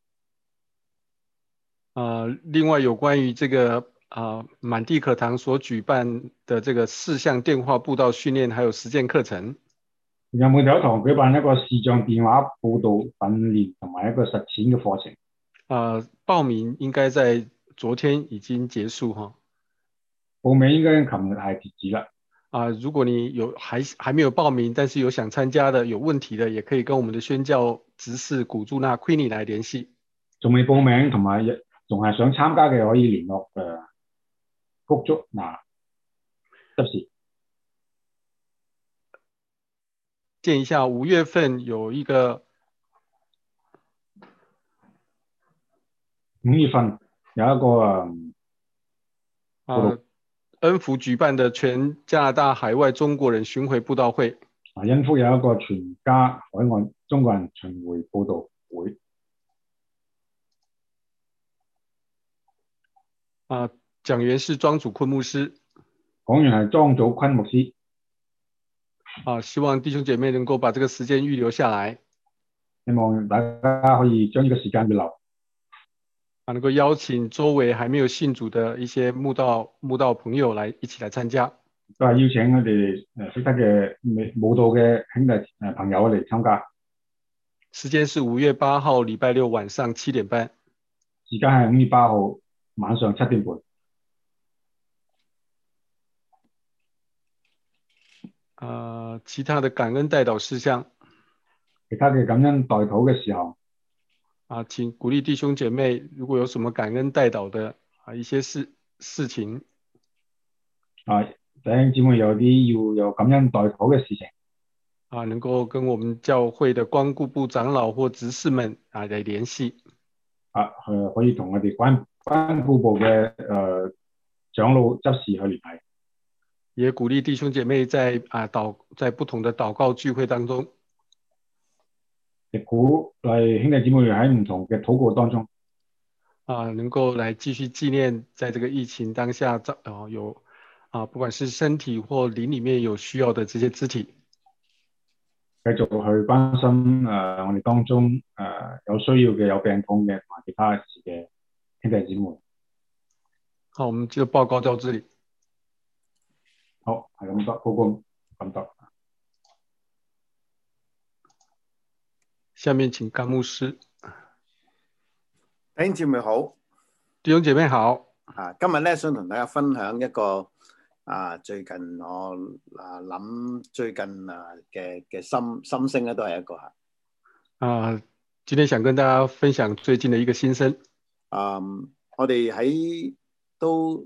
另外有關於這個滿地可堂所舉辦的這個視像電話佈道訓練，還有實踐課程。 有滿地可堂舉辦一個視像電話佈道訓練同埋一個實踐嘅課程。 報名應該在昨天已經結束哈。 報名應該琴日係截止啦。 如果你還沒有報名，但是有想參加的、有問題的，也可以跟我們的宣教執事古朱娜 Queenie 來聯繫。仲未報名同埋仲係想參加嘅，可以聯絡谷竹娜執事。 見一下5月份有一個 5月份有一個恩福舉辦的全加拿大海外中國人巡迴佈道會。 恩福有一個全加海外中國人巡迴佈道會。 講員是莊祖坤牧師。 講員係莊祖坤牧師。 希望弟兄姐妹能夠把這個時間預留下來。 希望大家可以將呢個時間預留。 能夠邀請周圍還沒有信主的一些慕道朋友一起來參加。 都係邀請我哋識得嘅慕道嘅兄弟朋友嚟參加。 時間是5月8號禮拜六晚上7點半。 時間係5月8號晚上7點半。 其他的感恩代禱事項。 其他嘅感恩代禱嘅事項。 請鼓勵弟兄姐妹，如果有什麼感恩代禱的一些事情。 弟兄姊妹有啲要有感恩代禱嘅事情。 能夠跟我們教會的關顧部長老或執事們來聯繫。 可以同我哋關顧部嘅長老執事去聯繫。 也鼓勵弟兄姐妹在不同的禱告聚會當中， 亦鼓勵兄弟姊妹喺唔同嘅禱告當中， 能夠來繼續紀念在這個疫情當下有不管是身體或靈裡面有需要的這些肢體， 繼續去關心我哋當中有需要嘅有病痛嘅同埋其他事嘅兄弟姊妹。 好，我們就報告到這裡。 好，係咁多，報告咁多。 下面請甘牧師。 弟兄姊妹好。 弟兄姐妹好。 今日咧想同大家分享一個最近我諗最近嘅心聲咧，都係一個今天想跟大家分享最近的一個心聲。 我哋喺都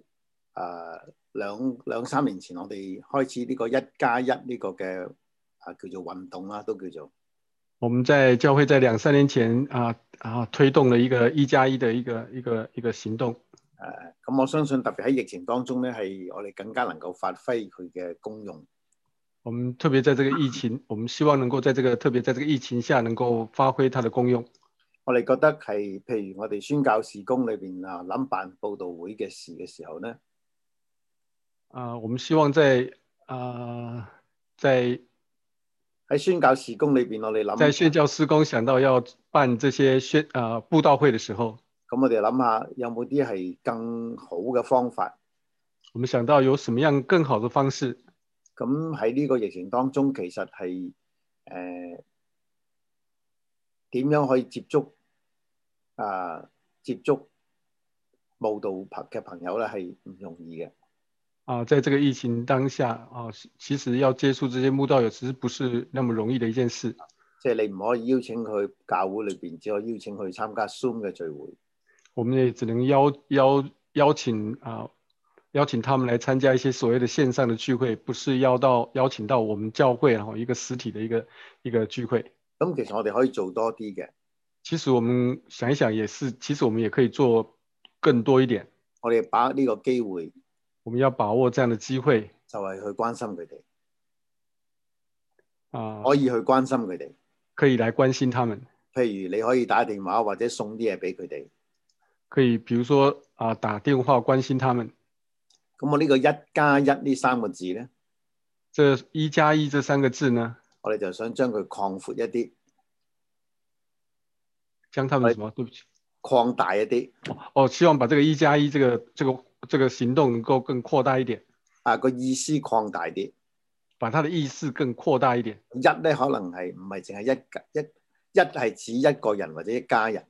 兩三年前，我哋開始呢個1+1呢個嘅叫做運動啦，都叫做。 我們在教會在2-3年前推動了一個1+1的一個行動。 咁我相信特別喺疫情當中咧，係我哋更加能夠發揮佢嘅功用。 我們特別在這個疫情，我們希望能夠特別在這個疫情下能夠發揮它的功用。 我哋覺得係譬如我哋宣教事工裏邊諗辦佈道會嘅事嘅時候咧， 我們希望在宣教事工裏邊，我哋諗在宣教事工想到要辦這些佈道會的時候， 咁我哋諗下有冇啲係更好嘅方法。 我們想到有什麼樣更好的方式。咁喺呢個疫情當中，其實係點樣可以接觸慕道嘅朋友咧係唔容易嘅。 在这个疫情当下其实要接触这些慕道友，其实不是那么容易的一件事。 即係你唔可以邀請佢教會裏邊，只可以邀請佢參加 Zoom 嘅聚會。 我们也只能邀請他們來參加一些所謂的線上的聚會，不是邀請到我們教會一個實體的一個聚會。 咁其實我哋可以做多啲嘅。 其實我們想一想也是，其實我們也可以做更多一點。 我哋把握呢個機會， 我們要把握這樣的機會， 就係去關心佢哋。 可以去關心佢哋， 可以來關心他們。 譬如你可以打電話或者送啲嘢俾佢哋。 可以，比如說打電話關心他們。 咁我呢個1+1呢3個字咧， 這1+1這3個字呢， 我哋就想將佢擴闊一啲， 將他們什麼？對不起， 擴大一啲。 希望把這個1+1這個行動能夠更擴大一點。 個意思擴大啲， 把它的意思更擴大一點。 1咧可能係唔係淨係一係指一個人或者一家人。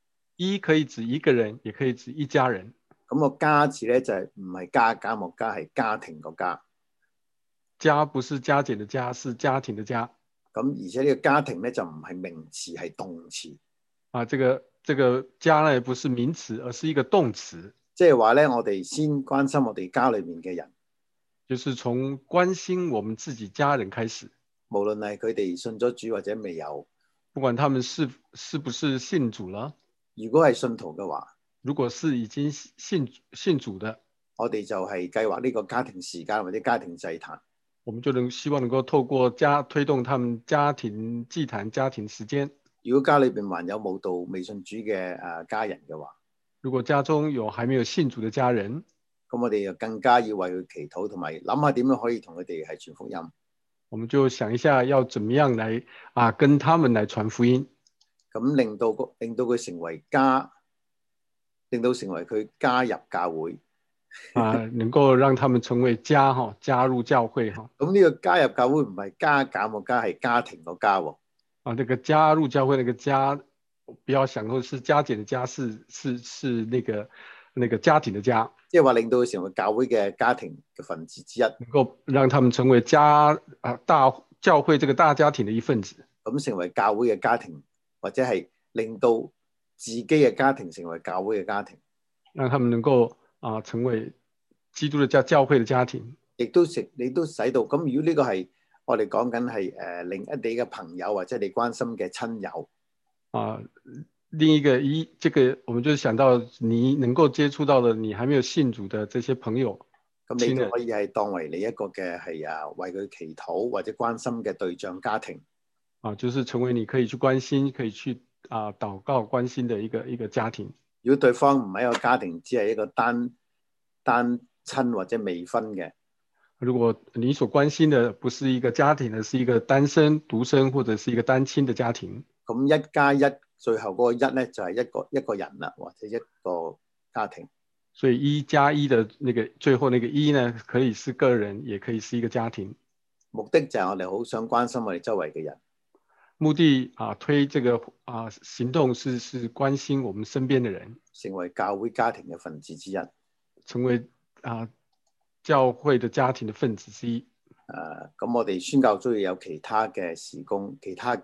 1可以指一個人，也可以指一家人。 咁個家字咧就係唔係加莫家，係家庭個家。 家不是加減的家，是家庭的家。 咁而且呢個家庭咧就唔係名詞，係動詞。 這個家呢不是名詞，而是一個動詞。 即係話咧，我哋先關心我哋家裏面嘅人， 就是從關心我們自己家人開始。 無論係佢哋信咗主或者未有， 不管他們是不是信主了。 如果係信徒嘅話， 如果是已經信主的， 我哋就係計劃呢個家庭時間或者家庭祭壇。 我們就希望能夠透過推動他們家庭祭壇、家庭時間。 如果家裏邊還有慕道未信主嘅家人嘅話， 如果家中有還沒有信主的家人， 咁我哋就更加要為佢祈禱，同埋諗下點樣可以同佢哋係傳福音。 我們就想一下要怎麼樣來跟他們來傳福音， 咁令到佢成為家，令到成為佢加入教會。 能夠讓他們成為家加入教會咁呢個加入教會唔係加減個加，係家庭個家喎。 那個加入教會那個家，不要想說是加減的加，是那個家庭的家。 即係話令到佢成為教會嘅家庭嘅分子之一， 能夠讓他們成為大教會這個大家庭的一份子。 咁成為教會嘅家庭，或者係令到自己嘅家庭成為教會嘅家庭， 讓他們能夠成為基督的教會的家庭， 亦都使到咁。如果呢個係我哋講緊係另一啲嘅朋友或者你關心嘅親友， 另一個這個我們就想到你能夠接觸到的你還沒有信主的這些朋友， 咁你都可以係當為你一個嘅係為佢祈禱或者關心嘅對象家庭， 就是成為你可以去關心、可以去禱告關心的一個家庭。 如果對方唔係一個家庭，只係一個單親或者未婚嘅， 如果你所關心的不是一個家庭，而是一個單身、獨生或者是一個單親的家庭， 咁1+1最後嗰個1咧就係一個人啦，或者一個家庭。 所以1+1的那個最後那個1呢，可以是個人，也可以是一個家庭。 目的就係我哋好想關心我哋周圍嘅人。 目的推這個行動是關心我們身邊的人， 成為教會家庭嘅分子之一， 成為教會的家庭的分子之一。 咁我哋宣教都要有其他嘅事工，其他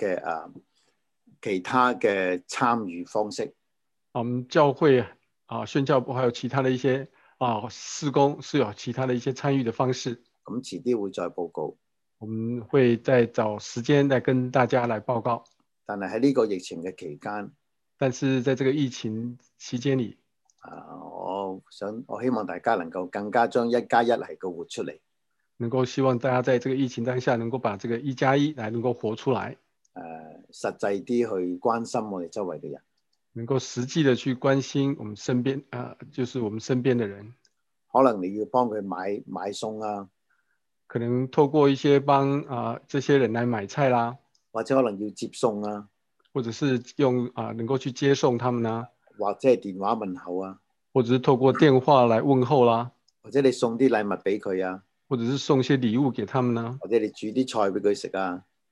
嘅參與方式。 我們教會宣教部還有其他的一些事工是有其他的一些參與的方式。 咁遲啲會再報告。 我們會再找時間來跟大家來報告。 但係喺呢個疫情嘅期間， 但是在這個疫情期間裏， 我希望大家能夠更加將1+1係個活出嚟。 能夠希望大家在這個疫情當下能夠把這個1+1來能夠活出來。 實際啲去關心我哋周圍嘅人， 能夠實際的去關心我們身邊就是我們身邊的人。 可能你要幫佢買餸啊。 可能透過一些幫這些人來買菜啦， 或者可能要接送啊， 或者是用能夠去接送他們啊， 或者係電話問候啊， 或者是透過電話來問候啦， 或者你送啲禮物俾佢啊， 或者是送一些禮物給他們啊， 或者你煮啲菜俾佢食啊，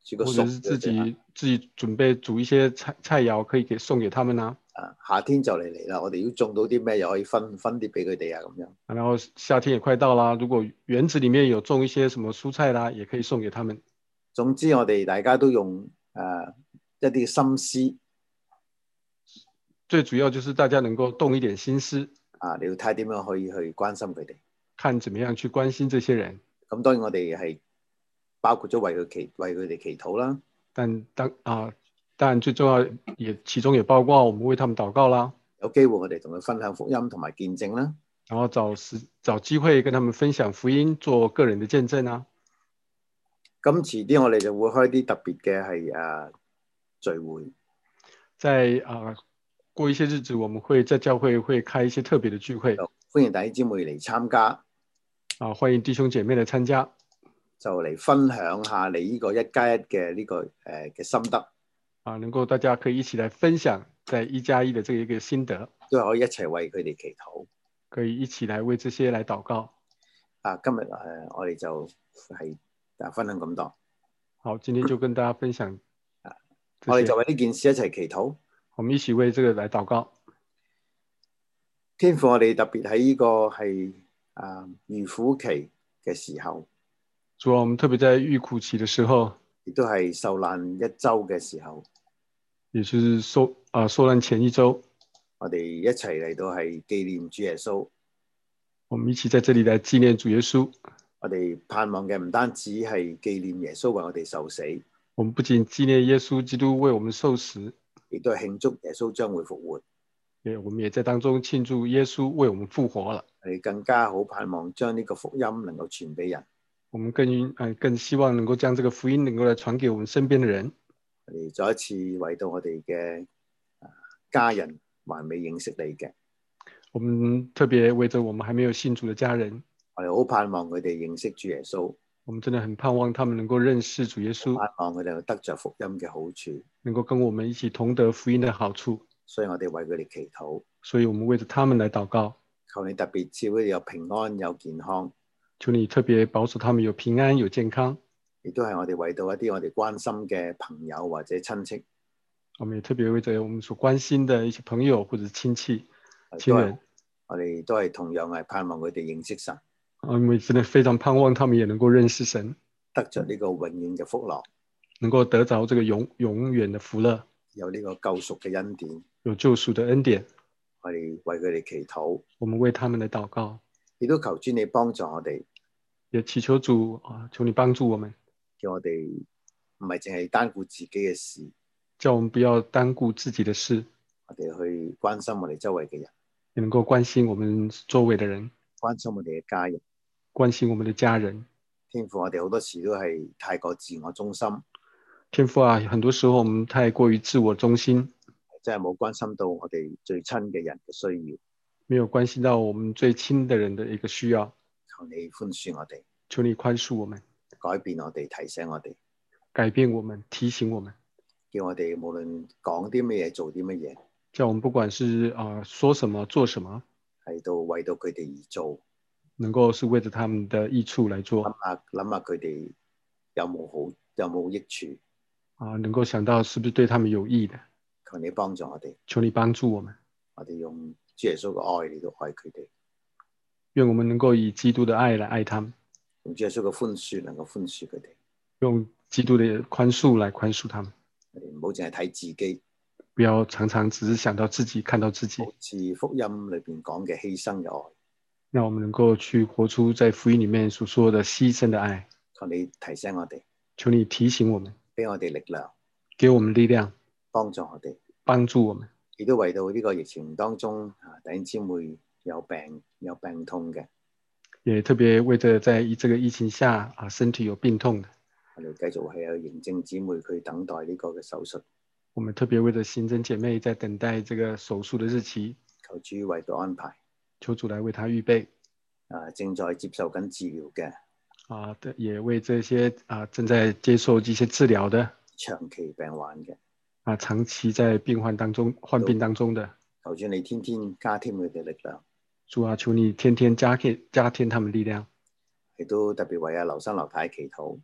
煮個餸或者是俾佢哋啊。 自己準備煮一些菜肴可以送給他們啊。 夏天就嚟啦，我哋要種到啲咩又可以分啲俾佢哋啊咁樣。 然後夏天也快到啦，如果園子裡面有種一些什麼蔬菜啦，也可以送給他們。 總之我哋大家都用一啲心思最主要就是大家能夠動一點心思你要睇點樣可以去關心佢哋。 看怎麼樣去關心這些人。 咁當然我哋係包括咗為佢哋祈禱啦。 但最重要其中也包括我們為他們禱告啦。 有機會我哋同佢分享福音同埋見證啦。 然後找機會跟他們分享福音，做個人的見證啊。 咁遲啲我哋就會開啲特別嘅係聚會。 在過一些日子，我們會在教會會開一些特別的聚會。 歡迎弟兄姊妹嚟參加。 歡迎弟兄姐妹嚟參加。 就嚟分享下你呢個1+1嘅呢個嘅心得。 能夠大家可以一起來分享在1+1的這一個心得。 都可以一齊為佢哋祈禱。 可以一起來為這些來禱告。 今日我哋就係分享咁多。 好，今天就跟大家分享。 我哋就為呢件事一齊祈禱。 我們一起為這個來禱告。 天父，我哋特別喺呢個係預苦期嘅時候。 主啊，我們特別在預苦期的時候， 亦都係受難1週嘅時候， 也就是受難前1週， 我哋一齊嚟到係紀念主耶穌。 我們一起在這裡來紀念主耶穌。 我哋盼望嘅唔單止係紀念耶穌為我哋受死， 我們不僅紀念耶穌基督為我們受死， 亦都係慶祝耶穌將會復活。 我們也在當中慶祝耶穌為我們復活了。 我哋更加好盼望將呢個福音能夠傳俾人。 我們更希望能夠將這個福音能夠來傳給我們身邊的人。 我哋再一次為到我哋嘅家人還未認識你嘅， 我們特別為着我們還沒有信主的家人， 我哋好盼望佢哋認識主耶穌。 我們真的很盼望他們能夠認識主耶穌， 盼望佢哋得着福音嘅好處， 能夠跟我們一起同得福音的好處。 所以我哋為佢哋祈禱， 所以我們為着他們來禱告。 求你特別賜佢哋有平安有健康， 求你特別保守他們有平安有健康。 亦都係我哋為到一啲我哋關心嘅朋友或者親戚， 我們也特別為着我們所關心的一些朋友或者親戚親人， 我哋都係同樣係盼望佢哋認識神。 我們真的非常盼望他們也能夠認識神， 得着呢個永遠嘅福樂， 能夠得着這個永遠的福樂， 有呢個救贖嘅恩典， 有救贖的恩典。 我哋為佢哋祈禱， 我們為他們來禱告， 亦都求主你幫助我哋， 也祈求主求你幫助我們， 叫我哋唔係淨係單顧自己嘅事， 叫我們不要單顧自己的事， 我哋去關心我哋周圍嘅人， 也能夠關心我們周圍的人， 關心我哋嘅家人， 關心我們的家人。 天父，我哋好多時都係太過自我中心， 天父啊，很多時候我們太過於自我中心， 真係冇關心到我哋最親嘅人嘅需要， 沒有關心到我們最親的人的一個需要。 求你寬恕我哋， 求你寬恕我們， 改變我哋，提醒我哋， 改變我們，提醒我們， 叫我哋無論講啲乜嘢，做啲乜嘢， 叫我們不管是說什麼做什麼， 係到為到佢哋而做， 能夠是為着他們的益處來做。 諗下佢哋有冇益處能夠想到是不是對他們有益的。 求你幫助我哋， 求你幫助我們， 我哋用主耶穌嘅愛嚟到愛佢哋， 願我們能夠以基督的愛來愛他們， 用主耶穌嘅寬恕能夠寬恕佢哋， 用基督的寬恕來寬恕他們。 我哋唔好淨係睇自己， 不要常常只是想到自己，看到自己。 好似福音裏邊講嘅犧牲嘅愛， 讓我們能夠去活出在福音裡面所說的犧牲的愛。 求你提醒我哋， 求你提醒我們， 俾我哋力量， 給我們力量， 幫助我哋， 幫助我們。 亦都為到呢個疫情當中弟兄姊妹有病痛嘅， 也特別為着在這個疫情下身體有病痛的， 我哋繼續係有營政姊妹去等待呢個嘅手術。 我們特別為着行政姐妹在等待這個手術的日期， 求主為佢安排， 求主來為他預備。 正在接受緊治療嘅， 也為這些正在接受這些治療的， 長期病患嘅， 長期在病患當中患病當中的， 求主你天天加添佢哋力量。 主啊，求你天天加添他們力量。 亦都特別為劉生劉太祈禱，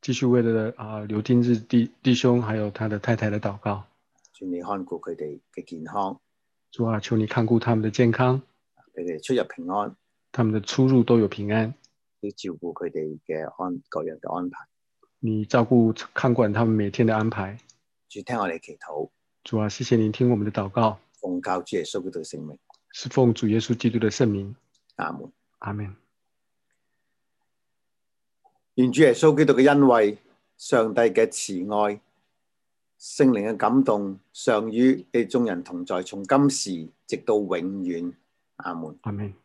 继续為了劉丁日弟兄還有他的太太的禱告。 主你看顧佢哋嘅健康， 主啊，求你看顧他們的健康， 佢哋出入平安， 他們的出入都有平安。 要照顧佢哋嘅各樣嘅安排。 你照顧看管他們每天的安排。 主聽我哋祈禱。 主啊，謝謝您聽我們的禱告。 奉靠主耶穌基督嘅聖名。 是奉主耶穌基督的聖名。 阿門。 阿門。 願主耶穌基督嘅恩惠、上帝嘅慈愛、聖靈嘅感動，常與你眾人同在，從今時直到永遠。阿門。 阿門。